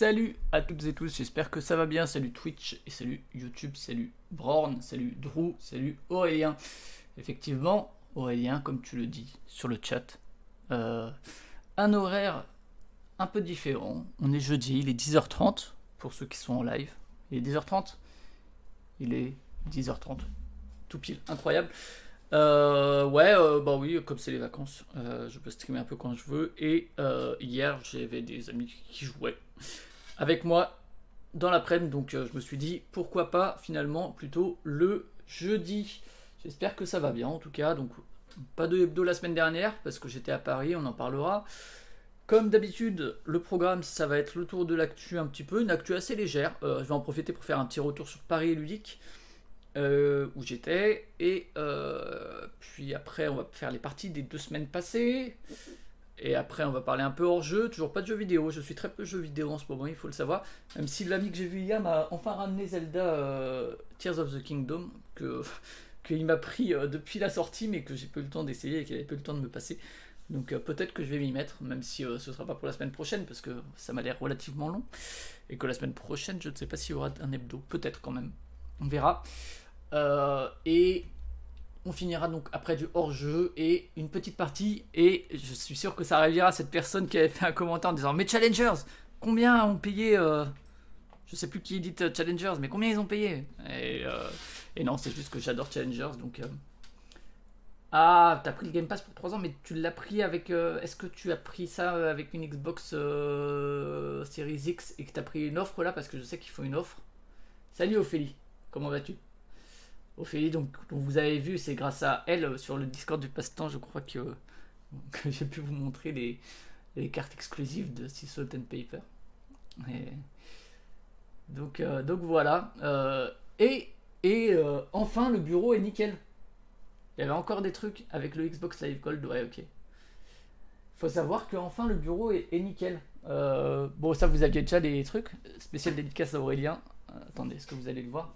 Salut à toutes et tous, j'espère que ça va bien. Salut Twitch, et salut YouTube, salut Brorn, salut Drew, salut Aurélien. Effectivement, Aurélien, comme tu le dis sur le chat, un horaire un peu différent. On est jeudi, il est 10h30 pour ceux qui sont en live. Il est 10h30. Il est 10h30. Tout pile, incroyable. Bah oui, comme c'est les vacances, je peux streamer un peu quand je veux. Et hier, j'avais des amis qui jouaient avec moi dans l'après-midi, donc je me suis dit pourquoi pas finalement plutôt le jeudi. J'espère que ça va bien en tout cas. Donc pas de hebdo la semaine dernière parce que j'étais à Paris, on en parlera. Comme d'habitude, le programme ça va être le tour de l'actu un petit peu, une actu assez légère. Je vais en profiter pour faire un petit retour sur Paris Ludique. Où j'étais et puis après on va faire les parties des 2 semaines passées et après on va parler un peu hors jeu, toujours pas de jeux vidéo, je suis très peu jeux vidéo en ce moment, il faut le savoir, même si l'ami que j'ai vu hier m'a enfin ramené Zelda Tears of the Kingdom qu'il m'a pris depuis la sortie mais que j'ai pas eu le temps d'essayer et qu'il avait pas eu le temps de me passer, donc peut-être que je vais m'y mettre, même si ce sera pas pour la semaine prochaine parce que ça m'a l'air relativement long et que la semaine prochaine je ne sais pas s'il y aura un hebdo, peut-être quand même, on verra. Et on finira donc après du hors-jeu et une petite partie. Et je suis sûr que ça arrivera à cette personne qui avait fait un commentaire en disant: mais Challengers, combien ont payé je sais plus qui dit Challengers, mais combien ils ont payé? Et non, c'est juste que j'adore Challengers. Donc ah, t'as pris le Game Pass pour 3 ans, mais tu l'as pris avec est-ce que tu as pris ça avec une Xbox Series X et que t'as pris une offre là? Parce que je sais qu'ils font une offre. Salut Ophélie, comment vas-tu? Ophélie, donc vous avez vu, c'est grâce à elle sur le Discord du passe-temps, je crois que j'ai pu vous montrer les cartes exclusives de Sea Salt and Paper. Et donc voilà. Enfin, le bureau est nickel. Il y avait encore des trucs avec le Xbox Live Gold, ouais, ok. Faut savoir que enfin le bureau est nickel. Bon, ça vous aviez déjà des trucs. Spécial dédicace à Aurélien. Attendez, est-ce que vous allez le voir?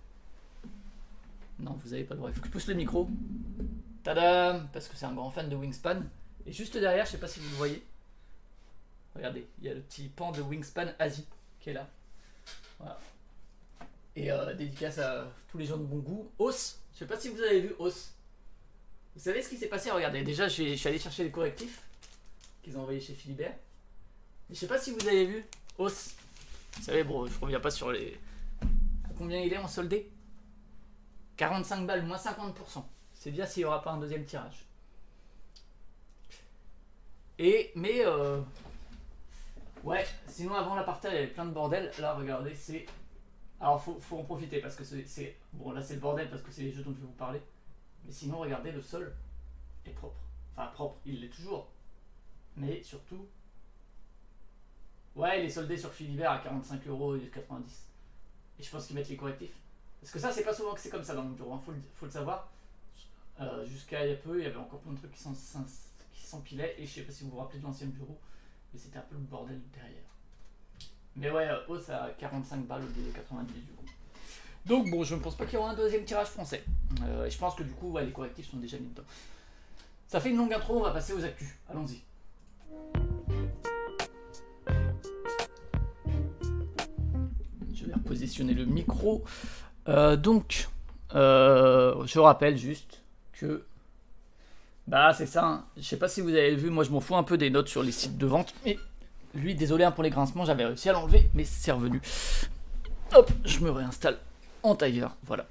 Non, vous avez pas le droit. Il faut que je pousse le micro. Tadam! Parce que c'est un grand fan de Wingspan. Et juste derrière, je sais pas si vous le voyez. Regardez, il y a le petit pan de Wingspan Asie qui est là. Voilà. Et dédicace à tous les gens de bon goût. Os, je sais pas si vous avez vu Os. Vous savez ce qui s'est passé? Regardez, déjà je suis allé chercher les correctifs qu'ils ont envoyés chez Philibert. Et je sais pas si vous avez vu Os. Vous savez, bon, je reviens pas sur les... À combien il est en soldé? 45 balles, moins 50%. C'est bien s'il n'y aura pas un deuxième tirage. Ouais, sinon avant la partie il y avait plein de bordel. Là, regardez, c'est... Alors, faut en profiter parce que c'est... Bon, là, c'est le bordel parce que c'est les jeux dont je vais vous parler. Mais sinon, regardez, le sol est propre. Enfin, propre, il l'est toujours. Mais surtout... Ouais, il est soldé sur Philibert à 45,90€. Et je pense qu'ils mettent les correctifs. Parce que ça, c'est pas souvent que c'est comme ça dans mon bureau, hein, faut le savoir. Jusqu'à il y a peu, il y avait encore plein de trucs qui s'empilaient. Et je sais pas si vous vous rappelez de l'ancien bureau, mais c'était un peu le bordel derrière. Mais ouais, hausse à 45 balles au lieu de 90 du coup. Donc bon, je ne pense pas qu'il y aura un deuxième tirage français. Et je pense que du coup, ouais, les correctifs sont déjà mis dedans. Ça fait une longue intro, on va passer aux actus. Allons-y. Je vais repositionner le micro. Je rappelle juste que bah c'est ça, hein. Je sais pas si vous avez vu, moi je m'en fous un peu des notes sur les sites de vente, mais lui, désolé pour les grincements, j'avais réussi à l'enlever, mais c'est revenu. Hop, je me réinstalle en tailleur, voilà.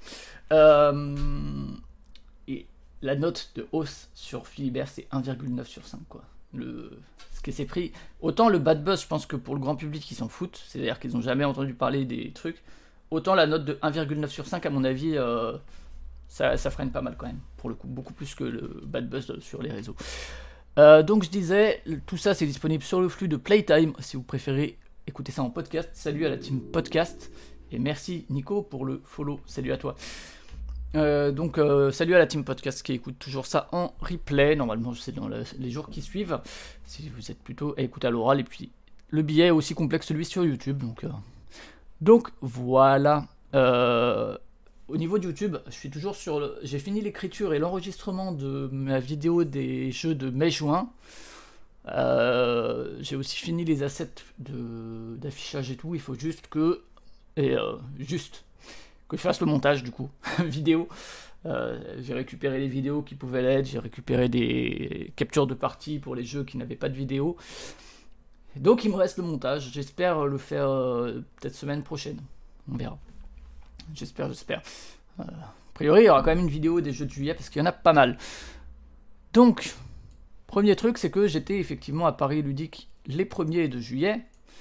Et la note de hausse sur Philibert, c'est 1,9 sur 5, quoi. Ce qui s'est pris, autant le bad buzz, je pense que pour le grand public, ils s'en foutent, c'est-à-dire qu'ils n'ont jamais entendu parler des trucs. Autant la note de 1,9 sur 5, à mon avis, ça freine pas mal quand même, pour le coup, beaucoup plus que le bad buzz sur les réseaux. Donc je disais, tout ça c'est disponible sur le flux de Playtime, si vous préférez écouter ça en podcast. Salut à la team podcast, et merci Nico pour le follow, salut à toi. Salut à la team podcast qui écoute toujours ça en replay, normalement c'est dans les jours qui suivent, si vous êtes plutôt à écouter à l'oral, et puis le billet est aussi complexe que celui sur YouTube, donc voilà. Au niveau de YouTube, je suis toujours j'ai fini l'écriture et l'enregistrement de ma vidéo des jeux de mai-juin. J'ai aussi fini les assets d'affichage et tout. Il faut juste que... juste que je fasse le montage du coup, vidéo. J'ai récupéré les vidéos qui pouvaient l'être, j'ai récupéré des captures de parties pour les jeux qui n'avaient pas de vidéo. Donc il me reste le montage, j'espère le faire peut-être semaine prochaine, on verra. J'espère. A priori il y aura quand même une vidéo des jeux de juillet parce qu'il y en a pas mal. Donc, premier truc c'est que j'étais effectivement à Paris Ludique les 1er de juillet,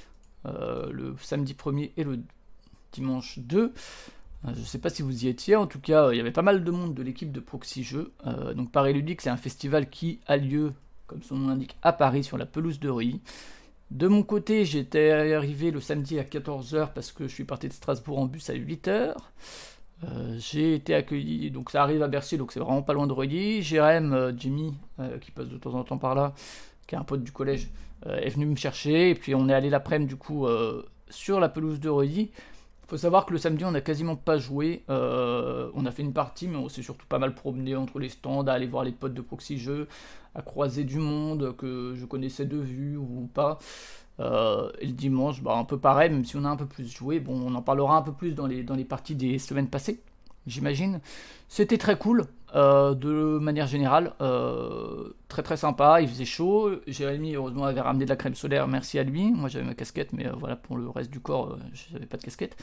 le samedi 1er et le dimanche 2. Je sais pas si vous y étiez, en tout cas il y avait pas mal de monde de l'équipe de Proxy Jeux. Donc Paris Ludique c'est un festival qui a lieu, comme son nom l'indique, à Paris sur la pelouse de Reuilly. De mon côté j'étais arrivé le samedi à 14h parce que je suis parti de Strasbourg en bus à 8h. J'ai été accueilli, donc ça arrive à Bercy, donc c'est vraiment pas loin de Reuilly. Jérém, Jimmy, qui passe de temps en temps par là, qui est un pote du collège, est venu me chercher, et puis on est allé l'après-midi du coup sur la pelouse de Reuilly. Faut savoir que le samedi on a quasiment pas joué, on a fait une partie mais on s'est surtout pas mal promené entre les stands, à aller voir les potes de Proxy Jeux, à croiser du monde que je connaissais de vue ou pas. Et le dimanche, un peu pareil, même si on a un peu plus joué, bon on en parlera un peu plus dans les parties des semaines passées, j'imagine. C'était très cool, de manière générale, très très sympa, il faisait chaud, Jérémy heureusement avait ramené de la crème solaire, merci à lui, moi j'avais ma casquette, mais voilà, pour le reste du corps, j'avais pas de casquette.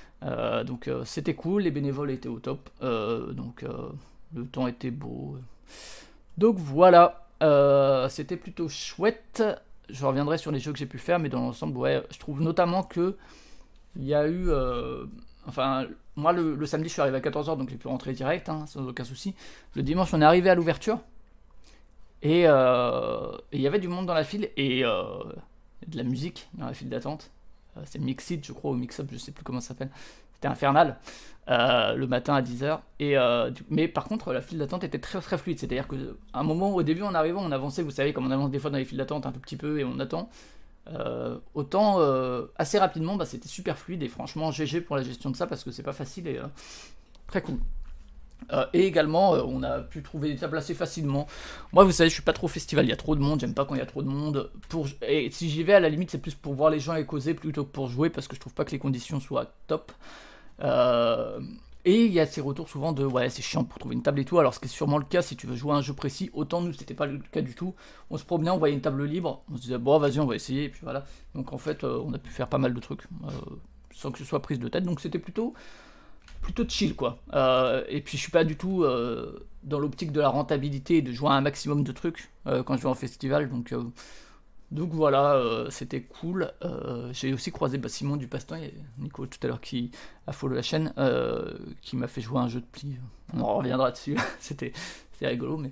Donc c'était cool, les bénévoles étaient au top, donc le temps était beau. Donc voilà, c'était plutôt chouette. Je reviendrai sur les jeux que j'ai pu faire, mais dans l'ensemble, ouais, je trouve notamment que il y a eu... enfin, moi, le samedi, je suis arrivé à 14h, donc j'ai pu rentrer direct, sans aucun souci. Le dimanche, on est arrivé à l'ouverture, et il y avait du monde dans la file, et de la musique dans la file d'attente. C'est Mixit, je crois, ou Mix-Up, je sais plus comment ça s'appelle. C'était infernal, le matin à 10h. Mais par contre, la file d'attente était très très fluide. C'est-à-dire qu'à un moment, au début, en arrivant, on avançait, vous savez, comme on avance des fois dans les files d'attente un tout petit peu et on attend. Autant assez rapidement, c'était super fluide et franchement, GG pour la gestion de ça parce que c'est pas facile et très cool. Et également, on a pu trouver des tables assez facilement. Moi, vous savez, je suis pas trop festival, il y a trop de monde, j'aime pas quand il y a trop de monde. Et si j'y vais, à la limite, c'est plus pour voir les gens et causer plutôt que pour jouer parce que je trouve pas que les conditions soient top. Et il y a ces retours souvent de ouais, c'est chiant pour trouver une table et tout. Alors, ce qui est sûrement le cas si tu veux jouer à un jeu précis, autant nous, c'était pas le cas du tout. On se promenait, on voyait une table libre, on se disait bon, vas-y, on va essayer, et puis voilà. Donc en fait, on a pu faire pas mal de trucs sans que ce soit prise de tête, donc c'était plutôt chill quoi. Et puis je suis pas du tout dans l'optique de la rentabilité et de jouer à un maximum de trucs quand je vais en festival, donc voilà, c'était cool. J'ai aussi croisé Simon du Passe-Temps et Nico tout à l'heure qui a follow la chaîne, qui m'a fait jouer à un jeu de pli. On en reviendra dessus, c'est rigolo. Mais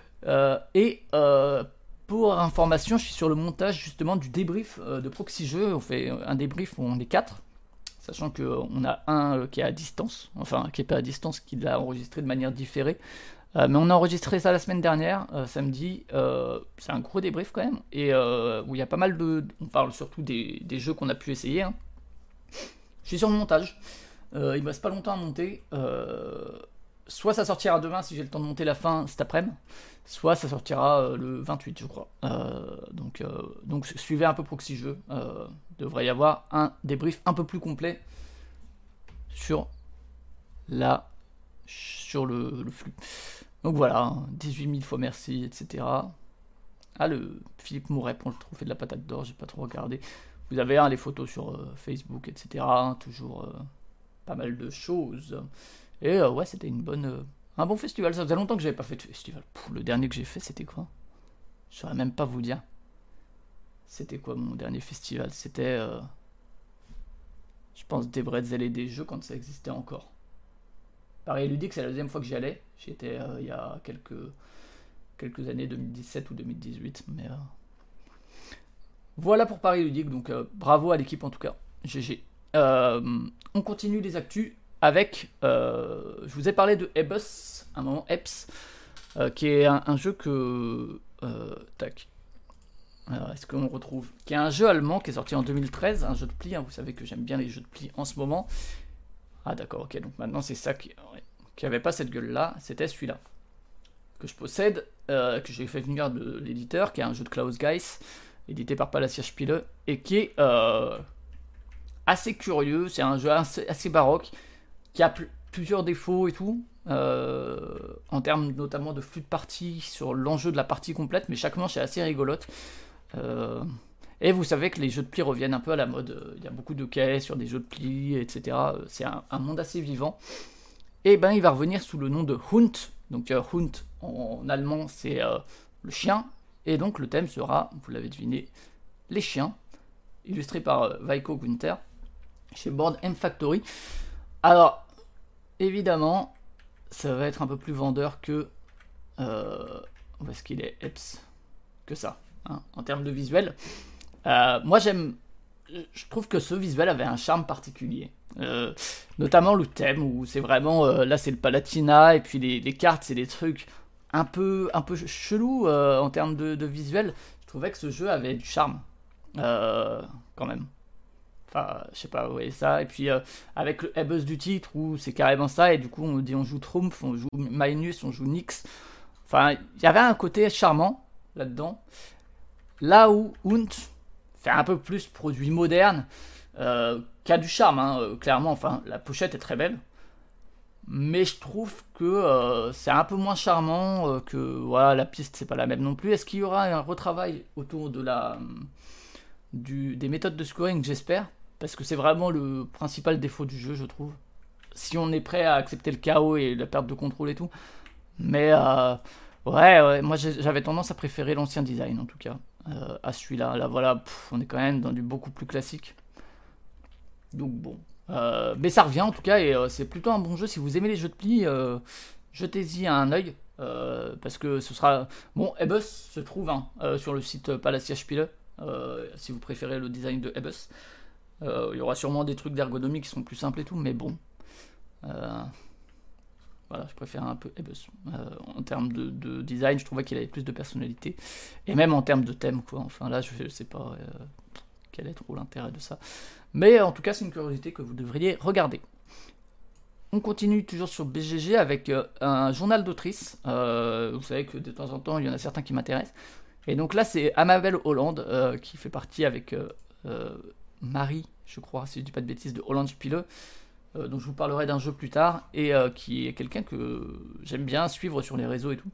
pour information, je suis sur le montage justement du débrief de Proxy Jeux. On fait un débrief où on est 4. Sachant qu'on a un qui est à distance, enfin qui n'est pas à distance, qui l'a enregistré de manière différée. Mais on a enregistré ça la semaine dernière, samedi. C'est un gros débrief quand même, et où il y a pas mal de... On parle surtout des jeux qu'on a pu essayer. Je suis sur le montage. Il me reste pas longtemps à monter. Soit ça sortira demain si j'ai le temps de monter la fin cet après-midi, soit ça sortira le 28 je crois. Donc suivez un peu Proxy Jeux. Devrait y avoir un débrief un peu plus complet sur le flux. Donc voilà, 18 000 fois merci, etc. Ah, le Philippe Mouret pour le trophée de la patate d'or, j'ai pas trop regardé. Vous avez les photos sur Facebook, etc. Toujours pas mal de choses. Et ouais, c'était un bon festival. Ça faisait longtemps que j'avais pas fait de festival. Le dernier que j'ai fait, c'était quoi? Je saurais même pas vous dire. C'était quoi mon dernier festival? C'était, je pense, des bretzels et des jeux quand ça existait encore. Paris Ludique, c'est la deuxième fois que j'y allais. J'y étais il y a quelques années, 2017 ou 2018. Mais voilà pour Paris Ludique. Donc bravo à l'équipe en tout cas. GG. On continue les actus avec, je vous ai parlé de Ebus, un moment Eps, qui est un jeu que... tac. Alors, est-ce qu'on retrouve? Qui est un jeu allemand qui est sorti en 2013, un jeu de pli, vous savez que j'aime bien les jeux de pli en ce moment. Ah d'accord, ok, donc maintenant c'est ça qui avait pas cette gueule-là, c'était celui-là. que je possède, que j'ai fait venir de l'éditeur, qui est un jeu de Klaus Geiss, édité par Palacia Spiele, et qui est assez curieux. C'est un jeu assez baroque, qui a plusieurs défauts et tout, en termes notamment de flux de partie, sur l'enjeu de la partie complète, mais chaque manche est assez rigolote. Et vous savez que les jeux de pli reviennent un peu à la mode. Il y a beaucoup de quais sur des jeux de pli, etc. C'est un monde assez vivant. Et ben il va revenir sous le nom de Hund. Donc Hund en allemand c'est le chien. Et donc le thème sera, vous l'avez deviné, les chiens. Illustré par Weiko Günther chez Board M Factory. Alors évidemment ça va être un peu plus vendeur que où est-ce qu'il est Epps que ça, hein, en termes de visuel. Moi je trouve que ce visuel avait un charme particulier, notamment le thème où c'est vraiment là c'est le Palatinat et puis les cartes c'est des trucs un peu chelou en termes de visuel. Je trouvais que ce jeu avait du charme quand même. Enfin, je sais pas, vous voyez ça. Et puis avec le buzz du titre où c'est carrément ça, et du coup on dit on joue Trumpf, on joue Magnus, on joue Nyx. Enfin, il y avait un côté charmant là-dedans. Là où Hund fait un peu plus produit moderne, qui a du charme, hein, clairement. Enfin, la pochette est très belle. Mais je trouve que c'est un peu moins charmant, que voilà, la piste c'est pas la même non plus. Est-ce qu'il y aura un retravail autour de des méthodes de scoring, j'espère, parce que c'est vraiment le principal défaut du jeu, je trouve. Si on est prêt à accepter le chaos et la perte de contrôle et tout. Mais ouais, moi j'avais tendance à préférer l'ancien design en tout cas à celui-là. Là voilà, on est quand même dans du beaucoup plus classique. Donc bon. Mais ça revient en tout cas et c'est plutôt un bon jeu. Si vous aimez les jeux de pli, jetez-y un œil. Parce que ce sera... Bon, Ebus se trouve sur le site Palacia Spiele, si vous préférez le design de Ebus. Il y aura sûrement des trucs d'ergonomie qui sont plus simples et tout, mais bon. Voilà, je préfère un peu Ebus. En termes de design, je trouvais qu'il avait plus de personnalité. Et même en termes de thème, quoi. Enfin là, je sais pas quel est trop l'intérêt de ça. Mais en tout cas, c'est une curiosité que vous devriez regarder. On continue toujours sur BGG avec un journal d'autrice. Vous savez que de temps en temps, il y en a certains qui m'intéressent. Et donc là, c'est Amabel Holland qui fait partie avec Marie, je crois, si je ne dis pas de bêtises, de Holland Spiele, dont je vous parlerai d'un jeu plus tard, et qui est quelqu'un que j'aime bien suivre sur les réseaux et tout.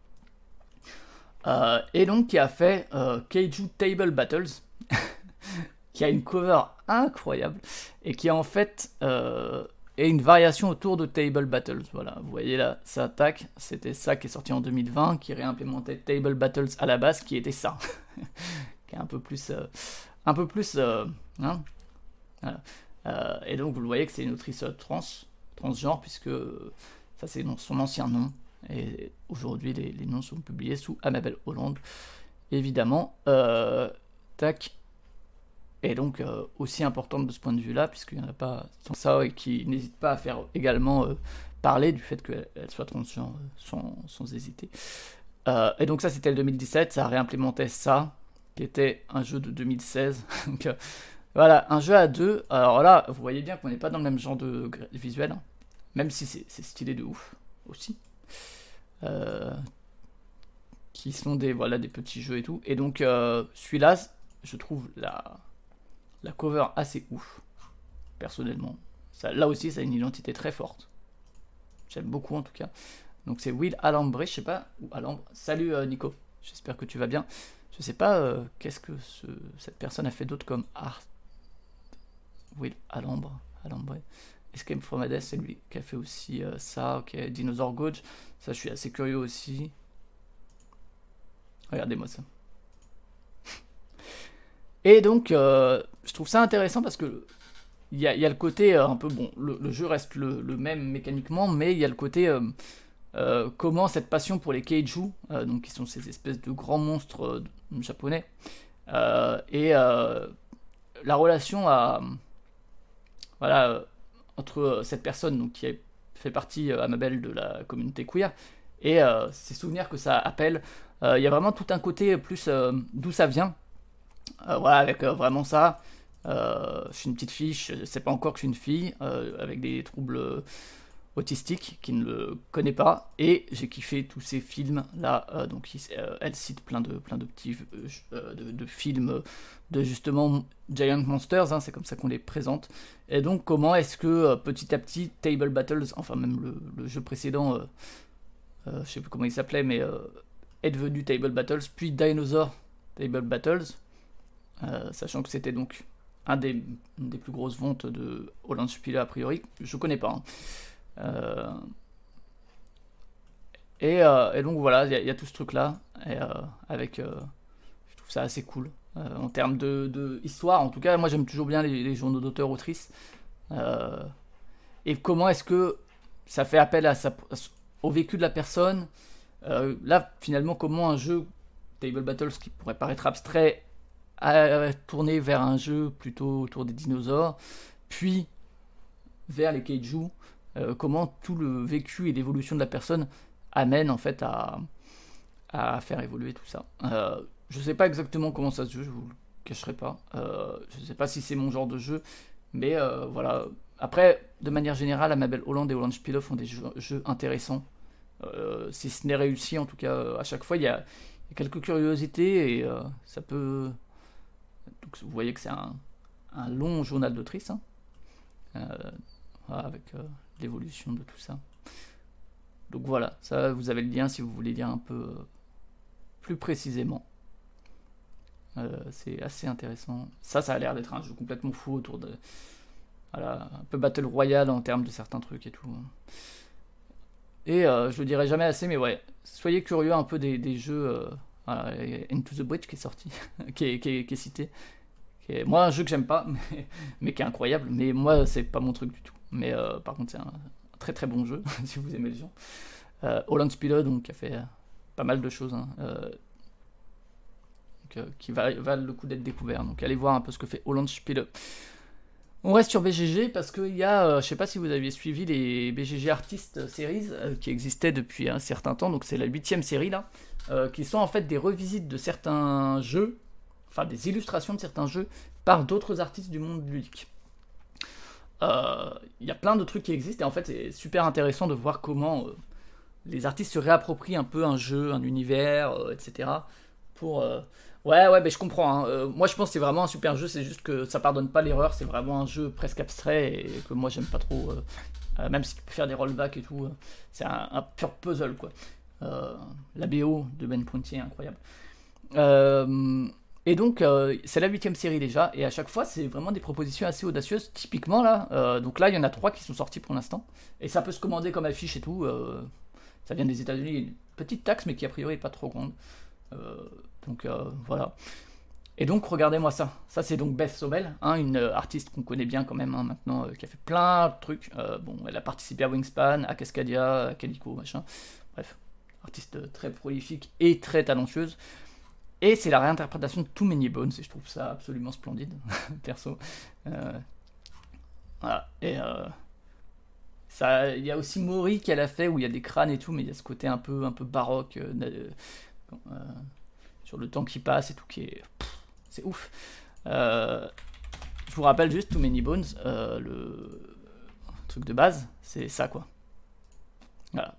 Et donc qui a fait Keiju Table Battles, qui a une cover incroyable, et qui en fait est une variation autour de Table Battles. Voilà, vous voyez là, ça attaque, c'était ça qui est sorti en 2020, qui réimplémentait Table Battles à la base, qui était ça, qui est un peu plus, hein, voilà. Et donc vous le voyez que c'est une autrice transgenre, puisque ça c'est son ancien nom, et aujourd'hui les noms sont publiés sous Amabel Holland, évidemment. Tac. Et donc aussi importante de ce point de vue-là, puisqu'il n'y en a pas sans ça, et qui n'hésite pas à faire également parler du fait qu'elle soit transgenre sans hésiter. Et donc ça c'était le 2017, ça réimplémentait ça, qui était un jeu de 2016. Donc voilà, un jeu à deux. Alors là, vous voyez bien qu'on n'est pas dans le même genre de visuel, hein, même si c'est stylé de ouf aussi. Qui sont des petits jeux et tout. Et donc celui-là, je trouve la cover assez ouf, personnellement. Ça, là aussi, ça a une identité très forte. J'aime beaucoup en tout cas. Donc c'est Will Alambre, je sais pas, ou Alambre. Salut Nico, j'espère que tu vas bien. Je sais pas qu'est-ce que cette personne a fait d'autre comme art. Will Alambre. Escape from Hades, c'est lui qui a fait aussi ça. Ok, Dinosaur Gorge, ça je suis assez curieux aussi. Regardez-moi ça. Et donc, je trouve ça intéressant parce que il y a le côté un peu bon. Le jeu reste le même mécaniquement, mais il y a le côté comment cette passion pour les kaiju, donc qui sont ces espèces de grands monstres japonais, et la relation entre cette personne donc qui fait partie Amabel de la communauté queer et ces souvenirs que ça appelle. Il y a vraiment tout un côté plus d'où ça vient. Voilà, avec vraiment ça. Je suis une petite fille, je sais pas encore que je suis une fille, avec des troubles autistique qui ne le connaît pas, et j'ai kiffé tous ces films là. Donc elle cite plein de petits de films de justement Giant Monsters, hein, c'est comme ça qu'on les présente. Et donc comment est-ce que petit à petit Table Battles, enfin même le jeu précédent, je sais plus comment il s'appelait, mais est devenu Table Battles, puis Dinosaur Table Battles, sachant que c'était donc une des plus grosses ventes de Holland Spiele a priori, je connais pas. Hein. Et donc voilà, il y a tout ce truc là, et avec, je trouve ça assez cool en termes de histoire. En tout cas, moi j'aime toujours bien les journaux d'auteurs autrices. Et comment est-ce que ça fait appel au vécu de la personne. Là, finalement, comment un jeu Table Battles qui pourrait paraître abstrait a tourné vers un jeu plutôt autour des dinosaures, puis vers les kaiju. Comment tout le vécu et l'évolution de la personne amène en fait à faire évoluer tout ça. Je sais pas exactement comment ça se joue, je vous le cacherai pas. Je sais pas si c'est mon genre de jeu, mais voilà. Après, de manière générale, Amabel Holland et Holland Spiele font des jeux intéressants. Si ce n'est réussi, en tout cas, à chaque fois, il y a quelques curiosités et ça peut. Donc, vous voyez que c'est un long journal d'autrice, hein, avec l'évolution de tout ça. Donc voilà, ça vous avez le lien si vous voulez lire un peu plus précisément. C'est assez intéressant. Ça a l'air d'être un jeu complètement fou autour de. Voilà, un peu Battle Royale en termes de certains trucs et tout. Et je le dirai jamais assez, mais ouais, soyez curieux un peu des jeux. Voilà, Into the Breach qui est sorti, qui est cité. Moi, un jeu que j'aime pas, mais qui est incroyable. Mais moi, c'est pas mon truc du tout. Mais par contre, c'est un très très bon jeu, si vous aimez le genre. Holland Spiele, donc, qui a fait pas mal de choses, hein, qui valent le coup d'être découvert. Donc, allez voir un peu ce que fait Holland Spiele. On reste sur BGG parce qu'il y a, je sais pas si vous aviez suivi les BGG Artist Series qui existaient depuis un certain temps, donc c'est la 8ème série là, qui sont en fait des revisites de certains jeux, enfin des illustrations de certains jeux par d'autres artistes du monde ludique. Il y a plein de trucs qui existent et en fait c'est super intéressant de voir comment les artistes se réapproprient un peu un jeu, un univers, etc. pour... Ouais, mais je comprends. Hein. Moi, je pense que c'est vraiment un super jeu. C'est juste que ça pardonne pas l'erreur. C'est vraiment un jeu presque abstrait et que moi, j'aime pas trop. Même si tu peux faire des rollbacks et tout, c'est un pur puzzle, quoi. La BO de Ben Pontier, incroyable. Et donc, c'est la 8ème série déjà. Et à chaque fois, c'est vraiment des propositions assez audacieuses. Typiquement, là, donc là, il y en a 3 qui sont sortis pour l'instant. Et ça peut se commander comme affiche et tout. Ça vient des États-Unis. Une petite taxe, mais qui a priori est pas trop grande. Donc voilà. Et donc regardez-moi ça. Ça c'est donc Beth Sobel, hein, une artiste qu'on connaît bien quand même hein, maintenant, qui a fait plein de trucs. Bon, elle a participé à Wingspan, à Cascadia, à Calico, machin. Bref, artiste très prolifique et très talentueuse. Et c'est la réinterprétation de Too Many Bones et je trouve ça absolument splendide, perso. Voilà. Et ça, il y a aussi Mori qu'elle a fait où il y a des crânes et tout, mais il y a ce côté un peu baroque. Sur le temps qui passe et tout qui est... c'est ouf. Je vous rappelle juste Too Many Bones, le truc de base, c'est ça quoi. Voilà.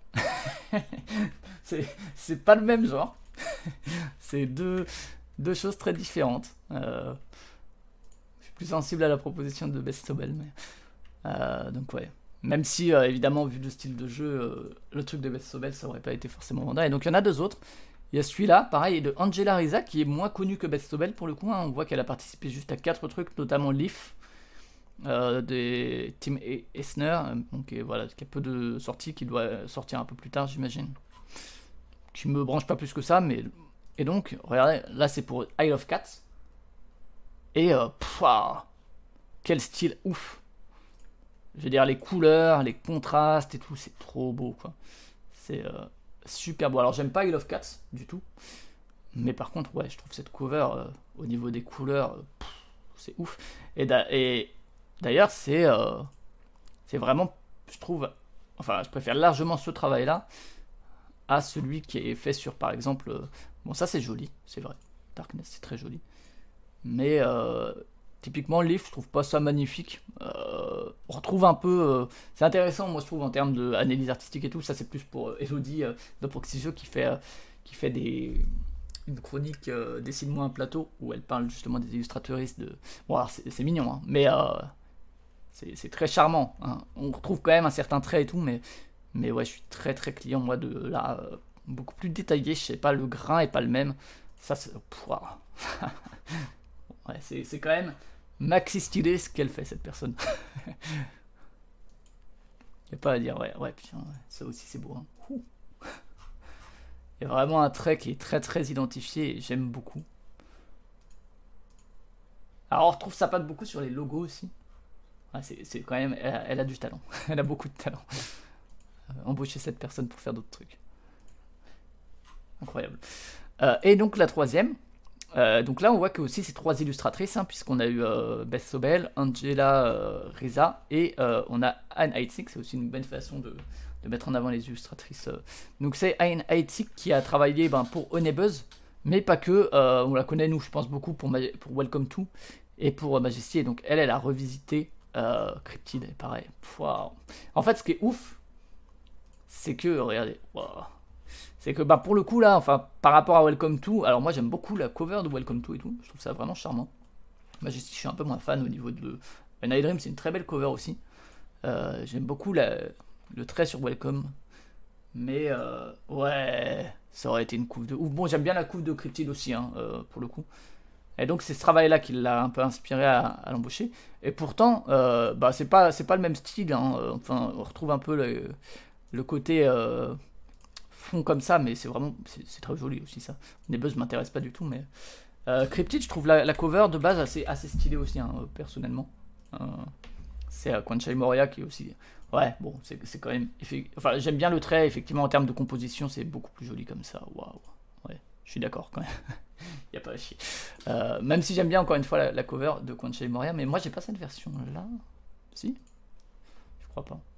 c'est pas le même genre. C'est deux choses très différentes. Je suis plus sensible à la proposition de Beth Sobel, mais... donc ouais. Même si, évidemment, vu le style de jeu, le truc de Beth Sobel, ça aurait pas été forcément vendeur. Et donc il y en a 2 autres. Il y a celui-là, pareil, de Angela Risa, qui est moins connu que Beth Sobel pour le coup. Hein. On voit qu'elle a participé juste à 4 trucs, notamment Leaf, des Tim Eisner, donc, voilà, qui a peu de sorties, qui doit sortir un peu plus tard, j'imagine. Qui me branche pas plus que ça, mais. Et donc, regardez, là c'est pour Isle of Cats. Et, quel style ouf! Je veux dire, les couleurs, les contrastes et tout, c'est trop beau, quoi. C'est. Super beau. Alors j'aime pas Isle of Cats du tout, mais par contre ouais, je trouve cette cover au niveau des couleurs, c'est ouf. Et d'ailleurs c'est vraiment, je trouve, enfin je préfère largement ce travail là à celui qui est fait sur par exemple bon ça c'est joli, c'est vrai, Darkness c'est très joli, mais Typiquement, Leaf, je trouve pas ça magnifique. On retrouve un peu. C'est intéressant, moi je trouve, en termes d'analyse artistique et tout. Ça, c'est plus pour Elodie de Proxysio qui fait une chronique Dessine-moi un plateau où elle parle justement des illustratrices de. Bon, alors c'est mignon, hein, mais c'est très charmant. Hein. On retrouve quand même un certain trait et tout, mais ouais, je suis très très client, moi, de là. Beaucoup plus détaillé, je sais pas, le grain est pas le même. Ça, c'est. Pouah. Ouais, c'est quand même maxi stylé ce qu'elle fait, cette personne. Y a pas à dire, ouais, putain, ouais, ça aussi c'est beau. Hein. Ouh. Il y a vraiment un trait qui est très très identifié et j'aime beaucoup. Alors on retrouve sa patte beaucoup sur les logos aussi. Ouais, c'est quand même, elle a du talent. Elle a beaucoup de talent. Embaucher cette personne pour faire d'autres trucs. Incroyable. Et donc la troisième. Donc là on voit que aussi c'est 3 illustratrices, hein, puisqu'on a eu Beth Sobel, Angela Reza et on a Anne Heitzig. C'est aussi une bonne façon de mettre en avant les illustratrices. Donc c'est Anne Heitzig qui a travaillé pour Honeybeuz, mais pas que. On la connaît nous je pense beaucoup pour Welcome To et pour Majesty. Et donc elle a revisité Cryptid et pareil. Wow. En fait ce qui est ouf, c'est que regardez. Wow. C'est que pour le coup là, enfin par rapport à Welcome To, alors moi j'aime beaucoup la cover de Welcome To et tout, je trouve ça vraiment charmant. Majesty je suis un peu moins fan au niveau de Night Dream, c'est une très belle cover aussi. J'aime beaucoup le trait sur Welcome, mais ouais, ça aurait été une couve de ouf. Bon, j'aime bien la couve de Cryptid aussi, hein, pour le coup. Et donc c'est ce travail-là qui l'a un peu inspiré à l'embaucher. Et pourtant, c'est pas le même style. Hein. Enfin, on retrouve un peu le côté fond comme ça, mais c'est vraiment c'est très joli aussi ça. Nebuzz m'intéresse pas du tout, mais Cryptid, je trouve la cover de base assez stylée aussi, hein, personnellement. C'est Kwanchai Moria qui est aussi. Ouais, bon, c'est quand même. Enfin, j'aime bien le trait, effectivement, en termes de composition, c'est beaucoup plus joli comme ça. Waouh. Ouais, je suis d'accord quand même. Y a pas à chier. Même si j'aime bien encore une fois la cover de Kwanchai Moria, mais moi j'ai pas cette version là. Si? Je crois pas.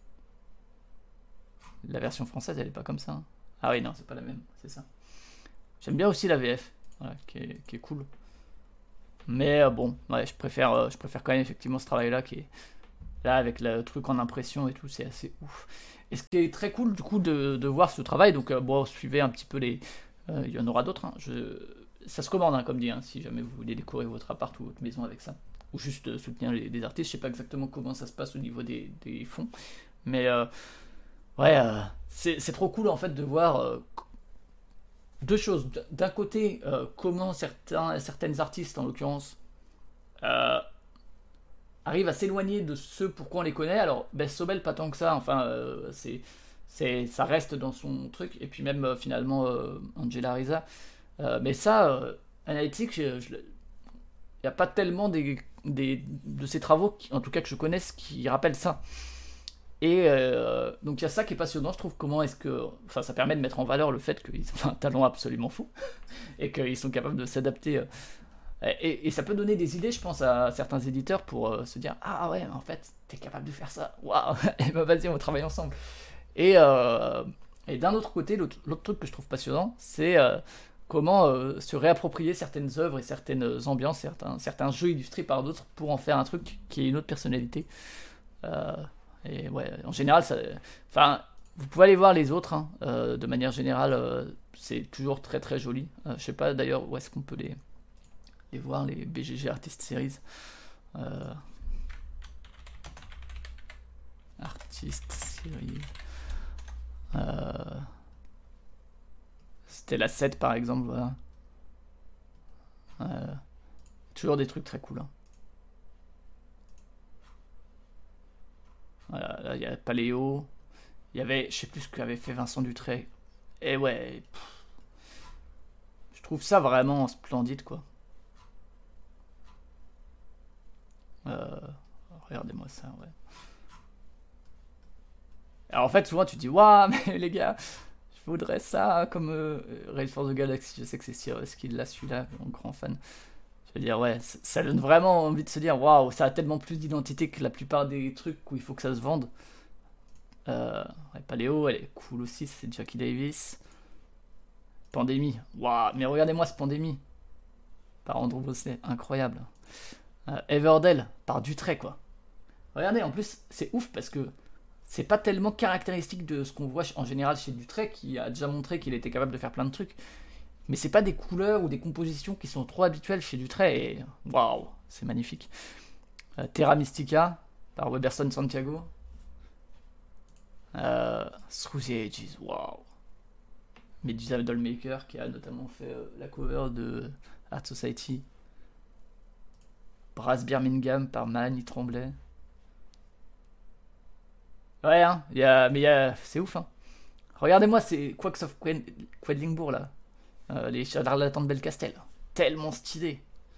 La version française elle est pas comme ça. Hein. Ah oui, non, c'est pas la même, c'est ça. J'aime bien aussi la VF, voilà, qui est cool. Mais bon, ouais, je préfère quand même effectivement ce travail là qui est. Là, avec le truc en impression et tout, c'est assez ouf. Et ce qui est très cool, du coup, de voir ce travail, donc, bon, suivez un petit peu les. Il y en aura d'autres, hein. Ça se commande, hein, comme dit, hein, si jamais vous voulez décorer votre appart ou votre maison avec ça. Ou juste soutenir les artistes. Je sais pas exactement comment ça se passe au niveau des fonds. Mais, ouais, c'est trop cool, en fait, de voir deux choses. D'un côté, comment certaines artistes, en l'occurrence, arrive à s'éloigner de ce pourquoi on les connaît. Alors, Beth Sobel, pas tant que ça. Enfin, ça reste dans son truc. Et puis même, finalement, Angela Reza. Mais ça, Analytics, il n'y a pas tellement de ces travaux, en tout cas que je connaisse, qui rappellent ça. Et donc il y a ça qui est passionnant, je trouve. Comment est-ce que. Enfin, ça permet de mettre en valeur le fait qu'ils ont un talent absolument fou. Et qu'ils sont capables de s'adapter. Et ça peut donner des idées, je pense, à certains éditeurs pour se dire ah ouais, en fait, t'es capable de faire ça. Waouh. Et ben vas-y, on travaille ensemble. Et d'un autre côté, l'autre truc que je trouve passionnant, c'est comment se réapproprier certaines œuvres et certaines ambiances, certains jeux illustrés par d'autres pour en faire un truc qui ait une autre personnalité. Et ouais, en général, enfin, vous pouvez aller voir les autres, hein, de manière générale, c'est toujours très très joli. Je sais pas d'ailleurs où est-ce qu'on peut les voir, les BGG Artist Series. Artist Series. C'était la 7 par exemple, voilà. Toujours des trucs très cool. Hein. Voilà, là il y a Paléo. Il y avait, je sais plus ce qu'avait fait Vincent Dutray. Et ouais, je trouve ça vraiment splendide quoi. Regardez-moi ça, ouais. Alors en fait, souvent tu te dis, waouh, mais les gars, je voudrais ça comme Raid for the Galaxy. Je sais que c'est Cyrus qui l'a celui-là, mon grand fan. Je veux dire, ouais, ça donne vraiment envie de se dire, waouh, ça a tellement plus d'identité que la plupart des trucs où il faut que ça se vende. Ouais, Paléo, elle est cool aussi, c'est Jackie Davis. Pandémie, waouh, mais regardez-moi ce Pandémie. Par Andrew Bosley, incroyable. Everdell par Dutray, quoi. Regardez, en plus, c'est ouf parce que c'est pas tellement caractéristique de ce qu'on voit en général chez Dutray, qui a déjà montré qu'il était capable de faire plein de trucs. Mais c'est pas des couleurs ou des compositions qui sont trop habituelles chez Dutray, et waouh, c'est magnifique. Terra Mystica par Weberson Santiago. Through the Ages, waouh. Medusa Dollmaker qui a notamment fait la cover de Art Society. Brass Birmingham par Mélanie Tremblay. Ouais, hein, c'est ouf, hein. Regardez-moi ces Quacks of Quedlingbourg là. Les charlatans de Belcastel. Tellement stylé.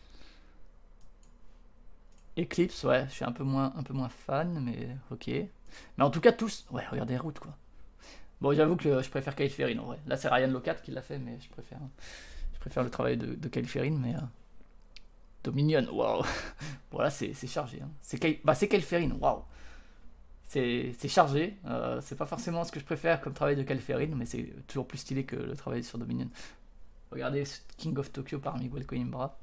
Eclipse, ouais, je suis un peu moins fan, mais ok. Mais en tout cas, tous. Ouais, regardez Route, quoi. Bon, j'avoue que je préfère Kyle Ferrin en vrai. Là, c'est Ryan Locat qui l'a fait, mais je préfère le travail de Kyle Ferrin. Mais Dominion, waouh. Voilà, c'est chargé. Hein. C'est Kyle Ferrin, waouh. C'est chargé. C'est pas forcément ce que je préfère comme travail de Kyle Ferrin, mais c'est toujours plus stylé que le travail sur Dominion. Regardez King of Tokyo par Miguel Coimbra.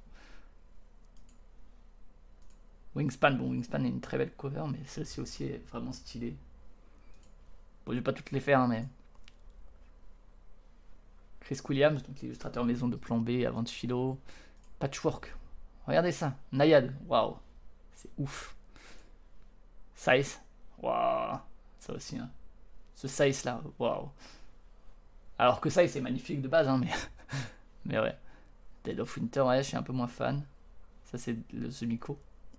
Wingspan, bon, Wingspan est une très belle cover, mais celle-ci aussi est vraiment stylée. Bon, je vais pas toutes les faire, hein, mais. Chris Williams, donc l'illustrateur maison de Plan B avant de Philo. Patchwork. Regardez ça. Nayad. Waouh. C'est ouf. Size. Waouh. Ça aussi, hein. Ce Size là. Waouh. Alors que Size est magnifique de base, hein, mais. Mais ouais. Dead of Winter, ouais, je suis un peu moins fan. Ça, c'est le Semico.